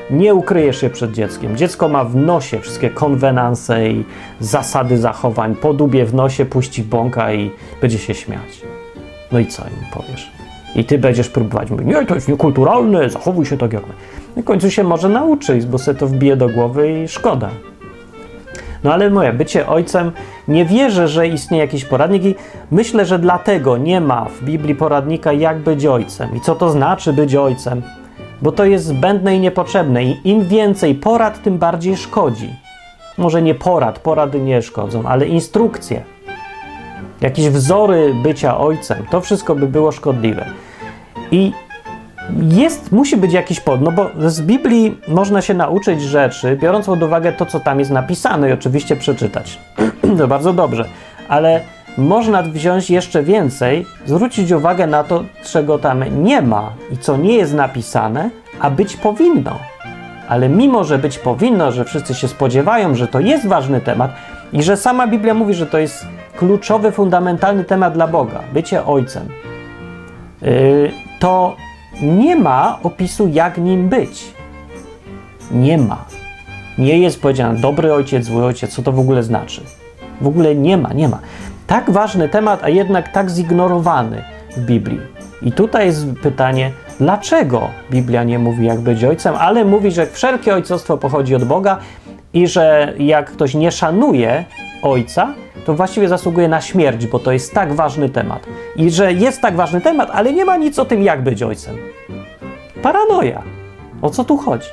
nie ukryjesz się przed dzieckiem. Dziecko ma w nosie wszystkie konwenanse i zasady zachowań. Podubie w nosie, puści bąka i będzie się śmiać. No i co im powiesz? I ty będziesz próbować mówić, nie, to jest niekulturalne, zachowuj się tak jak my. No w końcu się może nauczyć, bo sobie to wbije do głowy i szkoda. No ale moje bycie ojcem, nie wierzę, że istnieje jakiś poradnik i myślę, że dlatego nie ma w Biblii poradnika, jak być ojcem i co to znaczy być ojcem, bo to jest zbędne i niepotrzebne i im więcej porad, tym bardziej szkodzi. Może nie porad, porady nie szkodzą, ale instrukcje, jakieś wzory bycia ojcem, to wszystko by było szkodliwe. I jest, musi być jakiś pod, no bo z Biblii można się nauczyć rzeczy, biorąc pod uwagę to, co tam jest napisane i oczywiście przeczytać. To bardzo dobrze, ale można wziąć jeszcze więcej, zwrócić uwagę na to, czego tam nie ma i co nie jest napisane, a być powinno. Ale mimo, że być powinno, że wszyscy się spodziewają, że to jest ważny temat i że sama Biblia mówi, że to jest kluczowy, fundamentalny temat dla Boga, bycie ojcem, yy, to nie ma opisu, jak nim być. Nie ma. Nie jest powiedziane dobry ojciec, zły ojciec, co to w ogóle znaczy. W ogóle nie ma, nie ma. Tak ważny temat, a jednak tak zignorowany w Biblii. I tutaj jest pytanie, dlaczego Biblia nie mówi, jak być ojcem, ale mówi, że wszelkie ojcostwo pochodzi od Boga i że jak ktoś nie szanuje ojca, to właściwie zasługuje na śmierć, bo to jest tak ważny temat. I że jest tak ważny temat, ale nie ma nic o tym, jak być ojcem. Paranoja. O co tu chodzi?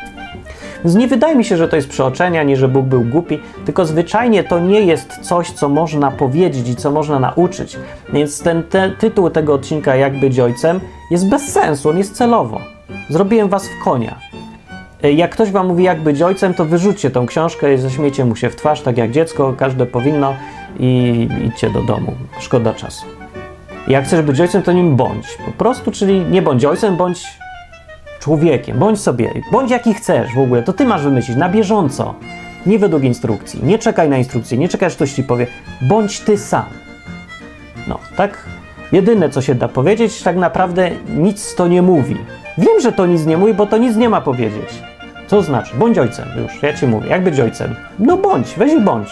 Więc nie wydaje mi się, że to jest przeoczenie, ani że Bóg był głupi, tylko zwyczajnie to nie jest coś, co można powiedzieć i co można nauczyć. Więc ten te, tytuł tego odcinka, jak być ojcem, jest bez sensu, on jest celowo. Zrobiłem was w konia. Jak ktoś wam mówi, jak być ojcem, to wyrzućcie tą książkę i zaśmiejcie mu się w twarz, tak jak dziecko, każde powinno i idźcie do domu. Szkoda czasu. Jak chcesz być ojcem, to nim bądź. Po prostu, czyli nie bądź ojcem, bądź człowiekiem, bądź sobie, bądź jaki chcesz w ogóle, to ty masz wymyślić na bieżąco, nie według instrukcji, nie czekaj na instrukcję, nie czekaj, aż ktoś ci powie, bądź ty sam. No, tak jedyne, co się da powiedzieć, tak naprawdę nic to nie mówi. Wiem, że to nic nie mówi, bo to nic nie ma powiedzieć. Co znaczy? Bądź ojcem, już, ja ci mówię, jak być ojcem? No bądź, weź i bądź.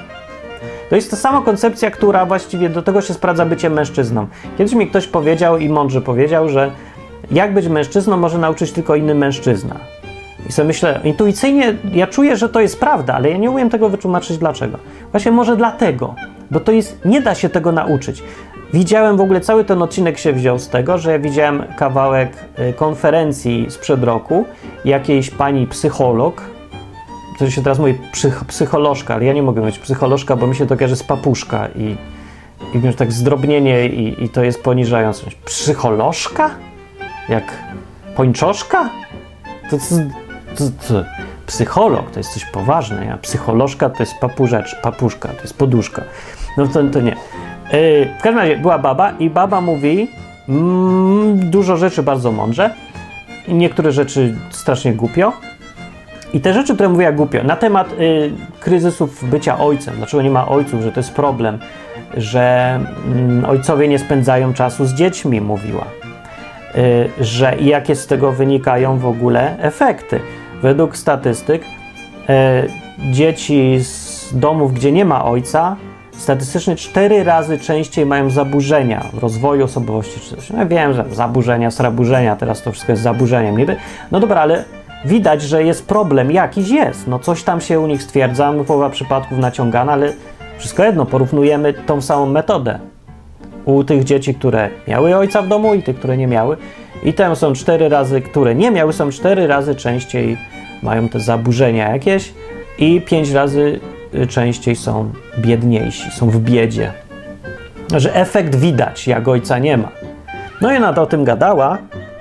To jest ta sama koncepcja, która właściwie do tego się sprawdza bycie mężczyzną. Kiedyś mi ktoś powiedział i mądrze powiedział, że jak być mężczyzną może nauczyć tylko inny mężczyzna. I sobie myślę, intuicyjnie ja czuję, że to jest prawda, ale ja nie umiem tego wytłumaczyć dlaczego. Właśnie może dlatego, bo to jest, nie da się tego nauczyć. Widziałem w ogóle, cały ten odcinek się wziął z tego, że ja widziałem kawałek konferencji sprzed roku jakiejś pani psycholog, to się teraz mówi psych, psycholożka, ale ja nie mogę mówić psycholożka, bo mi się to kojarzy z papuszka i, i już tak zdrobnienie i, i to jest poniżające. Psycholożka? Jak pończoszka? To, to, to, to psycholog to jest coś poważne, a psycholożka to jest papużecz, papuszka, to jest poduszka. No to, to nie. Yy, w każdym razie była baba i baba mówi mm, dużo rzeczy bardzo mądrze i niektóre rzeczy strasznie głupio. I te rzeczy, które mówiła głupio, na temat y, kryzysów bycia ojcem, dlaczego nie ma ojców, że to jest problem, że y, ojcowie nie spędzają czasu z dziećmi, mówiła. Y, że i jakie z tego wynikają w ogóle efekty. Według statystyk y, dzieci z domów, gdzie nie ma ojca, statystycznie cztery razy częściej mają zaburzenia w rozwoju osobowości czy coś. No wiem, że zaburzenia, sraburzenia, teraz to wszystko jest zaburzeniem niby. No dobra, ale widać, że jest problem, jakiś jest. No coś tam się u nich stwierdza, połowa przypadków naciągana, ale wszystko jedno, porównujemy tą samą metodę u tych dzieci, które miały ojca w domu i tych, które nie miały. I tam są cztery razy, które nie miały, są cztery razy częściej mają te zaburzenia jakieś i pięć razy częściej są biedniejsi, są w biedzie. Że efekt widać, jak ojca nie ma. No i ona to o tym gadała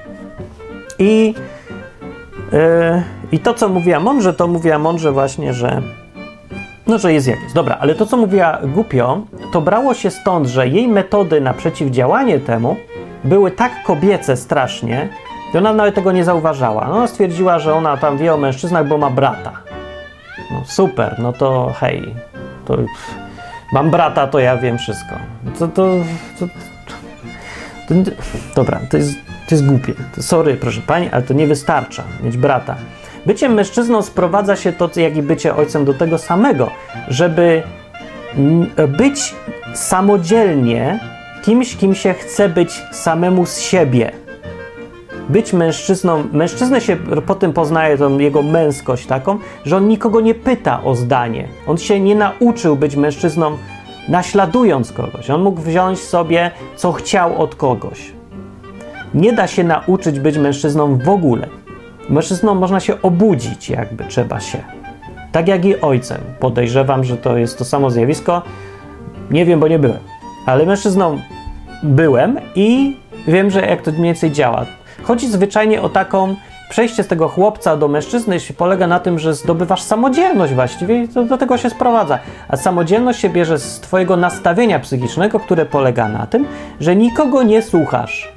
i Yy, I to, co mówiła mądrze, to mówiła mądrze właśnie, że no, że jest jak jest. Dobra, ale to, co mówiła głupio, to brało się stąd, że jej metody na przeciwdziałanie temu były tak kobiece strasznie, że ona nawet tego nie zauważała. No, ona stwierdziła, że ona tam wie o mężczyznach, bo ma brata. No super, no to hej, to mam brata, to ja wiem wszystko. To, to, to, to, to dobra, to jest To jest głupie. Sorry, proszę pani, ale to nie wystarcza mieć brata. Bycie mężczyzną sprowadza się to, jak i bycie ojcem, do tego samego, żeby być samodzielnie kimś, kim się chce być samemu z siebie. Być mężczyzną, mężczyznę się po tym poznaje, tą jego męskość taką, że on nikogo nie pyta o zdanie. On się nie nauczył być mężczyzną naśladując kogoś. On mógł wziąć sobie, co chciał od kogoś. Nie da się nauczyć być mężczyzną w ogóle. Mężczyzną można się obudzić, jakby trzeba się. Tak jak i ojcem. Podejrzewam, że to jest to samo zjawisko. Nie wiem, bo nie byłem. Ale mężczyzną byłem i wiem, że jak to mniej więcej działa. Chodzi zwyczajnie o taką przejście z tego chłopca do mężczyzny, jeśli polega na tym, że zdobywasz samodzielność właściwie i to do tego się sprowadza. A samodzielność się bierze z twojego nastawienia psychicznego, które polega na tym, że nikogo nie słuchasz.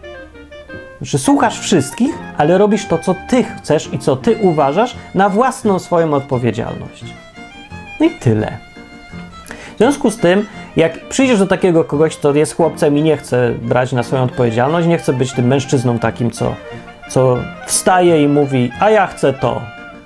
Że słuchasz wszystkich, ale robisz to, co ty chcesz i co ty uważasz na własną swoją odpowiedzialność. No i tyle. W związku z tym, jak przyjdziesz do takiego kogoś, kto jest chłopcem i nie chce brać na swoją odpowiedzialność, nie chce być tym mężczyzną takim, co, co wstaje i mówi, a ja chcę to.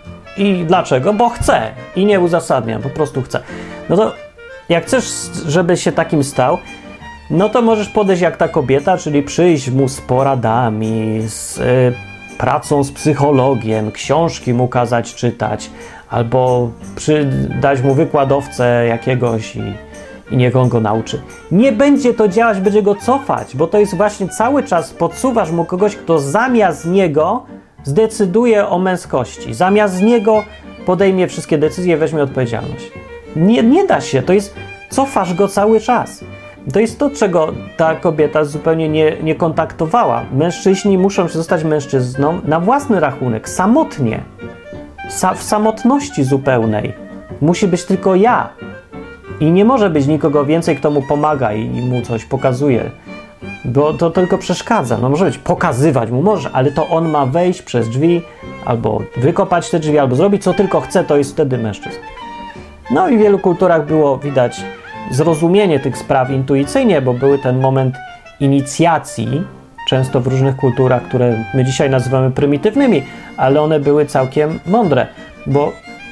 I dlaczego? Bo chcę. I nie uzasadniam, po prostu chcę. No to jak chcesz, żeby się takim stał, no to możesz podejść jak ta kobieta, czyli przyjść mu z poradami, z y, pracą z psychologiem, książki mu kazać czytać, albo przy, dać mu wykładowcę jakiegoś i, i niech on go nauczy. Nie będzie to działać, będzie go cofać, bo to jest właśnie cały czas podsuwasz mu kogoś, kto zamiast niego zdecyduje o męskości, zamiast niego podejmie wszystkie decyzje, weźmie odpowiedzialność. Nie, nie da się, to jest, cofasz go cały czas. To jest to, czego ta kobieta zupełnie nie, nie kontaktowała. Mężczyźni muszą zostać mężczyzną na własny rachunek, samotnie. Sa- w samotności zupełnej. Musi być tylko ja. I nie może być nikogo więcej, kto mu pomaga i, i mu coś pokazuje. Bo to tylko przeszkadza. No może być, pokazywać mu może, ale to on ma wejść przez drzwi, albo wykopać te drzwi, albo zrobić co tylko chce, to jest wtedy mężczyzna. No i w wielu kulturach było widać zrozumienie tych spraw intuicyjnie, bo były ten moment inicjacji, często w różnych kulturach, które my dzisiaj nazywamy prymitywnymi, ale one były całkiem mądre, bo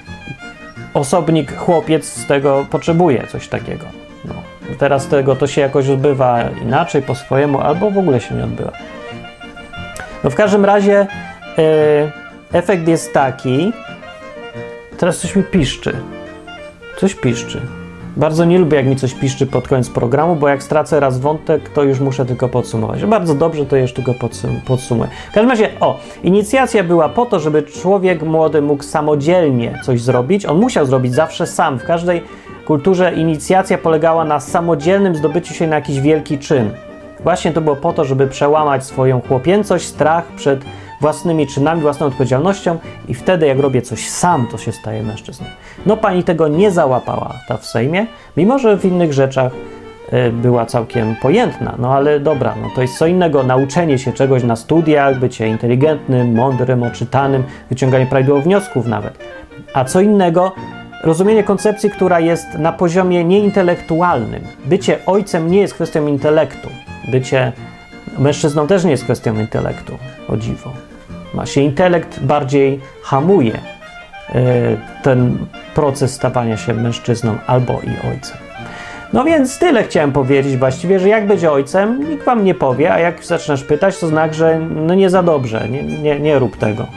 osobnik, chłopiec z tego potrzebuje coś takiego. No, teraz tego to się jakoś odbywa inaczej, po swojemu, albo w ogóle się nie odbywa. No w każdym razie yy, efekt jest taki, teraz coś mi piszczy, coś piszczy. Bardzo nie lubię, jak mi coś piszczy pod koniec programu, bo jak stracę raz wątek, to już muszę tylko podsumować. Bardzo dobrze, to już tylko podsum- podsumuję. W każdym razie, o, inicjacja była po to, żeby człowiek młody mógł samodzielnie coś zrobić. On musiał zrobić zawsze sam. W każdej kulturze inicjacja polegała na samodzielnym zdobyciu się na jakiś wielki czyn. Właśnie to było po to, żeby przełamać swoją chłopięcość, strach przed własnymi czynami, własną odpowiedzialnością i wtedy jak robię coś sam, to się staje mężczyzną. No pani tego nie załapała ta w Sejmie, mimo że w innych rzeczach y, była całkiem pojętna, no ale dobra, no to jest co innego nauczenie się czegoś na studiach, bycie inteligentnym, mądrym, oczytanym, wyciąganie prawidłowych wniosków nawet, a co innego rozumienie koncepcji, która jest na poziomie nieintelektualnym. Bycie ojcem nie jest kwestią intelektu, bycie mężczyzną też nie jest kwestią intelektu, o dziwo. Ma się intelekt bardziej hamuje yy, ten proces stawania się mężczyzną albo i ojcem. No więc tyle chciałem powiedzieć właściwie, że jak być ojcem, nikt wam nie powie, a jak zaczynasz pytać, to znak, że no nie za dobrze, nie, nie, nie rób tego.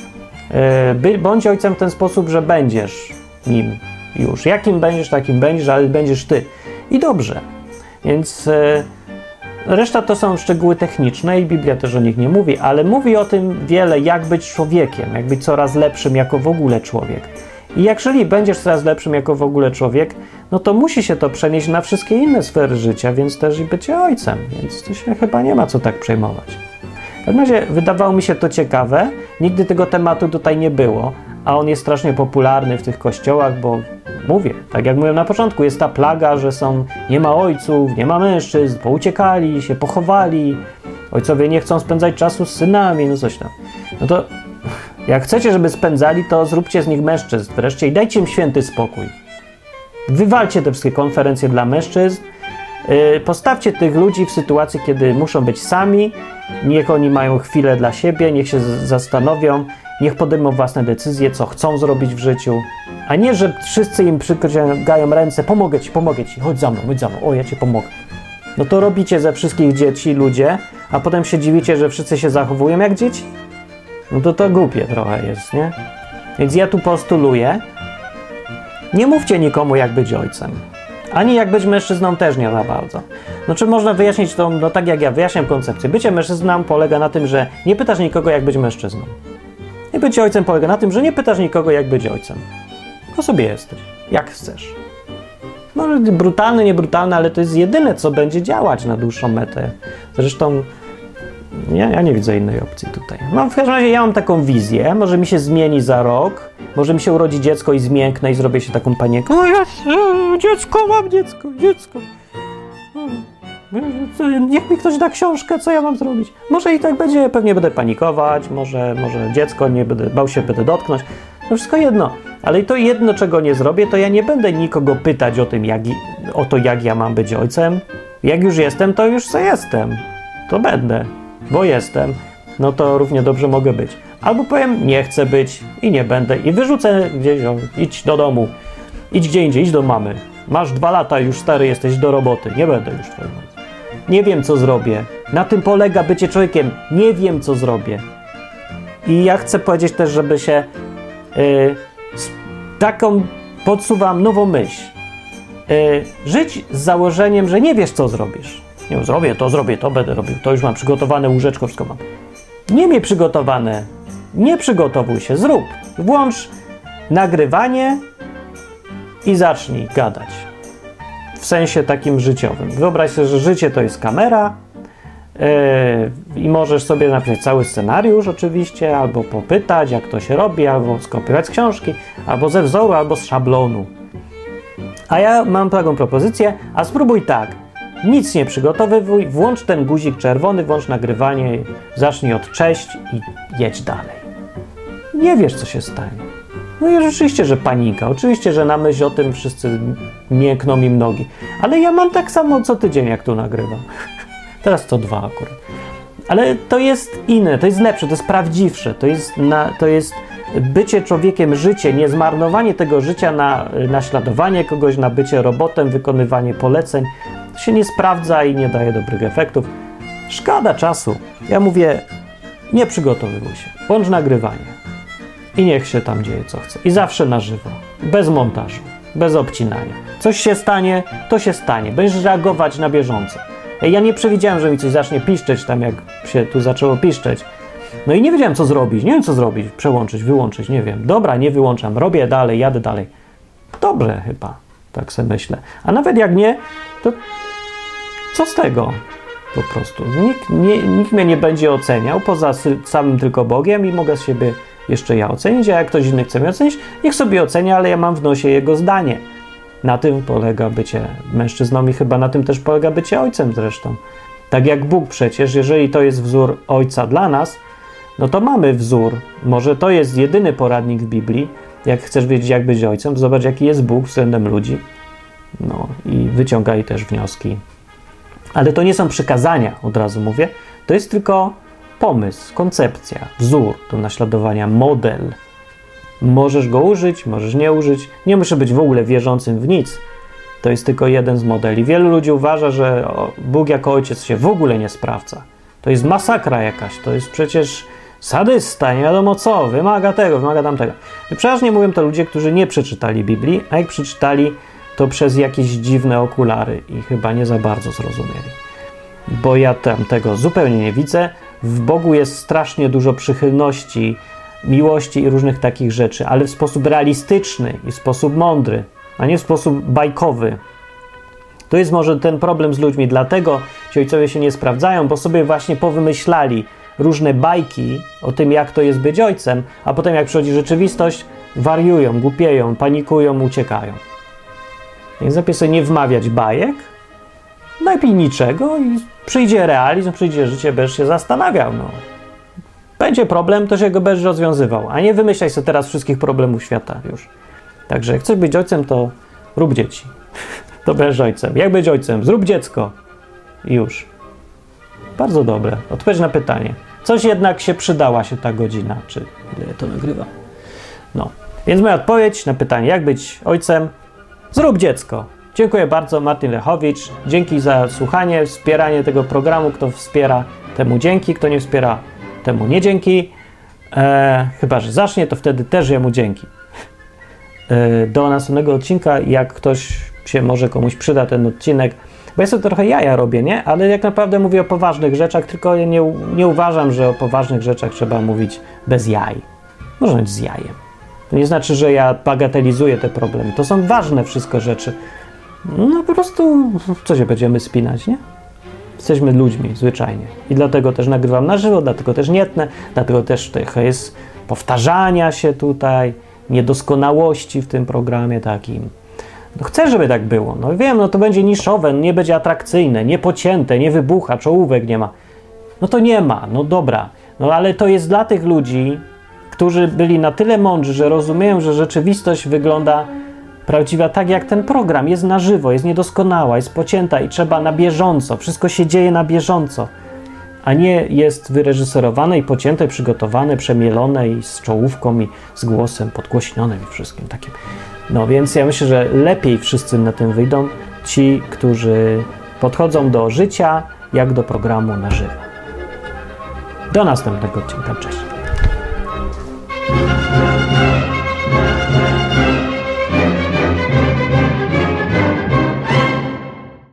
Yy, bądź ojcem w ten sposób, że będziesz nim już. Jakim będziesz, takim będziesz, ale będziesz ty. I dobrze. Więc... Yy, Reszta to są szczegóły techniczne i Biblia też o nich nie mówi, ale mówi o tym wiele, jak być człowiekiem, jak być coraz lepszym jako w ogóle człowiek. I jeżeli będziesz coraz lepszym jako w ogóle człowiek, no to musi się to przenieść na wszystkie inne sfery życia, więc też i bycie ojcem, więc to się chyba nie ma co tak przejmować. W każdym razie wydawało mi się to ciekawe, nigdy tego tematu tutaj nie było, a on jest strasznie popularny w tych kościołach, bo mówię, tak jak mówiłem na początku, jest ta plaga, że są, nie ma ojców, nie ma mężczyzn, pouciekali się, pochowali, ojcowie nie chcą spędzać czasu z synami, no coś tam. No to jak chcecie, żeby spędzali, to zróbcie z nich mężczyzn wreszcie i dajcie im święty spokój. Wywalcie te wszystkie konferencje dla mężczyzn, yy, postawcie tych ludzi w sytuacji, kiedy muszą być sami, niech oni mają chwilę dla siebie, niech się z- zastanowią niech podejmą własne decyzje, co chcą zrobić w życiu, a nie, że wszyscy im przyciągają ręce, pomogę ci, pomogę ci, chodź za mną, chodź za mną, o, ja ci pomogę. No to robicie ze wszystkich dzieci ludzie, a potem się dziwicie, że wszyscy się zachowują jak dzieci? No to to głupie trochę jest, nie? Więc ja tu postuluję, nie mówcie nikomu, jak być ojcem. Ani jak być mężczyzną też nie za bardzo. No czy można wyjaśnić to, no tak jak ja wyjaśniam koncepcję. Bycie mężczyzną polega na tym, że nie pytasz nikogo, jak być mężczyzną. I bycie ojcem polega na tym, że nie pytasz nikogo, jak być ojcem. To sobie jesteś, jak chcesz. No brutalne, niebrutalne, ale to jest jedyne, co będzie działać na dłuższą metę. Zresztą ja, ja nie widzę innej opcji tutaj. No w każdym razie ja mam taką wizję, może mi się zmieni za rok, może mi się urodzi dziecko i zmięknę i zrobię się taką panienką. O jest, dziecko, mam dziecko, dziecko. Niech mi ktoś da książkę, co ja mam zrobić. Może i tak będzie, pewnie będę panikować, może, może dziecko, nie będę, bał się będę dotknąć. No wszystko jedno. Ale to jedno, czego nie zrobię, to ja nie będę nikogo pytać o tym, jak, o to, jak ja mam być ojcem. Jak już jestem, to już co jestem. To będę, bo jestem. No to równie dobrze mogę być. Albo powiem, nie chcę być i nie będę i wyrzucę gdzieś, o, idź do domu, idź gdzie indziej, idź do mamy. Masz dwa lata, już stary jesteś, do roboty. Nie będę już twoim ojcem. Nie wiem, co zrobię. Na tym polega bycie człowiekiem. Nie wiem, co zrobię. I ja chcę powiedzieć też, żeby się yy, taką podsuwam nową myśl. Yy, żyć z założeniem, że nie wiesz, co zrobisz. Nie, zrobię to, zrobię to, będę robił. To już mam przygotowane łóżeczko, wszystko mam. Nie miej przygotowane. Nie przygotowuj się, zrób. Włącz nagrywanie i zacznij gadać. W sensie takim życiowym. Wyobraź sobie, że życie to jest kamera yy, i możesz sobie napisać cały scenariusz oczywiście, albo popytać, jak to się robi, albo skopiować z książki, albo ze wzoru, albo z szablonu. A ja mam taką propozycję, a spróbuj tak. Nic nie przygotowywuj, włącz ten guzik czerwony, włącz nagrywanie, zacznij od cześć i jedź dalej. Nie wiesz, co się stanie. No i rzeczywiście, że panika. Oczywiście, że na myśl o tym wszyscy miękną im nogi. Ale ja mam tak samo co tydzień, jak tu nagrywam. Teraz co dwa akurat. Ale to jest inne, to jest lepsze, to jest prawdziwsze. To jest, na, to jest bycie człowiekiem, życie, nie zmarnowanie tego życia na naśladowanie kogoś, na bycie robotem, wykonywanie poleceń. To się nie sprawdza i nie daje dobrych efektów. Szkoda czasu. Ja mówię, nie przygotowywuj się. Włącz nagrywanie. I niech się tam dzieje, co chce. I zawsze na żywo. Bez montażu. Bez obcinania. Coś się stanie, to się stanie. Będziesz reagować na bieżąco. Ja nie przewidziałem, że mi coś zacznie piszczeć tam, jak się tu zaczęło piszczeć. No i nie wiedziałem, co zrobić. Nie wiem, co zrobić. Przełączyć, wyłączyć, nie wiem. Dobra, nie wyłączam. Robię dalej, jadę dalej. Dobrze chyba. Tak sobie myślę. A nawet jak nie, to co z tego? Po prostu. Nikt, nie, nikt mnie nie będzie oceniał, poza samym tylko Bogiem i mogę z siebie jeszcze ja ocenić, a jak ktoś inny chce mnie ocenić, niech sobie ocenia, ale ja mam w nosie jego zdanie. Na tym polega bycie mężczyzną i chyba na tym też polega bycie ojcem zresztą. Tak jak Bóg przecież, jeżeli to jest wzór ojca dla nas, no to mamy wzór. Może to jest jedyny poradnik w Biblii. Jak chcesz wiedzieć, jak być ojcem, to zobacz, jaki jest Bóg względem ludzi. No i wyciągaj też wnioski. Ale to nie są przykazania, od razu mówię. To jest tylko pomysł, koncepcja, wzór do naśladowania, model. Możesz go użyć, możesz nie użyć. Nie muszę być w ogóle wierzącym w nic. To jest tylko jeden z modeli. Wielu ludzi uważa, że Bóg jako ojciec się w ogóle nie sprawdza. To jest masakra jakaś. To jest przecież sadysta, nie wiadomo co. Wymaga tego, wymaga tamtego. Przeważnie mówią to ludzie, którzy nie przeczytali Biblii, a jak przeczytali, to przez jakieś dziwne okulary i chyba nie za bardzo zrozumieli. Bo ja tam tego zupełnie nie widzę. W Bogu jest strasznie dużo przychylności, miłości i różnych takich rzeczy, ale w sposób realistyczny i w sposób mądry, a nie w sposób bajkowy. To jest może ten problem z ludźmi, dlatego ci ojcowie się nie sprawdzają, bo sobie właśnie powymyślali różne bajki o tym, jak to jest być ojcem, a potem jak przychodzi rzeczywistość, wariują, głupieją, panikują, uciekają. Więc lepiej sobie nie wmawiać bajek, najlepiej niczego i przyjdzie realizm, przyjdzie życie, będziesz się zastanawiał. No. Będzie problem, to się go będziesz rozwiązywał, a nie wymyślaj sobie teraz wszystkich problemów świata już. Także jak chcesz być ojcem, to rób dzieci. To będziesz ojcem. Jak być ojcem? Zrób dziecko. I już. Bardzo dobre. Odpowiedź na pytanie. coś jednak się przydała się ta godzina, czy ile to nagrywa. No, więc moja odpowiedź na pytanie, jak być ojcem? Zrób dziecko. Dziękuję bardzo, Martin Lechowicz. Dzięki za słuchanie, wspieranie tego programu. Kto wspiera, temu dzięki. Kto nie wspiera, temu nie dzięki. E, chyba że zacznie, to wtedy też jemu dzięki. E, do następnego odcinka, jak ktoś się może komuś przyda ten odcinek, bo ja sobie trochę jaja robię, nie? Ale jak naprawdę mówię o poważnych rzeczach, tylko ja nie, nie uważam, że o poważnych rzeczach trzeba mówić bez jaj. Można być z jajem. To nie znaczy, że ja bagatelizuję te problemy. To są ważne wszystko rzeczy. No po prostu, co się będziemy spinać, nie? Jesteśmy ludźmi, zwyczajnie. I dlatego też nagrywam na żywo, dlatego też nie tnę, dlatego też trochę jest powtarzania się tutaj, niedoskonałości w tym programie takim. No chcę, żeby tak było. No wiem, no to będzie niszowe, nie będzie atrakcyjne, nie pocięte, nie wybucha, czołówek nie ma. No to nie ma, no dobra. No ale to jest dla tych ludzi, którzy byli na tyle mądrzy, że rozumieją, że rzeczywistość wygląda prawdziwa tak jak ten program, jest na żywo, jest niedoskonała, jest pocięta i trzeba na bieżąco, wszystko się dzieje na bieżąco, a nie jest wyreżyserowane i pocięte, przygotowane, przemielone i z czołówką i z głosem podgłośnionym i wszystkim takim. No więc ja myślę, że lepiej wszyscy na tym wyjdą ci, którzy podchodzą do życia jak do programu na żywo. Do następnego odcinka, cześć.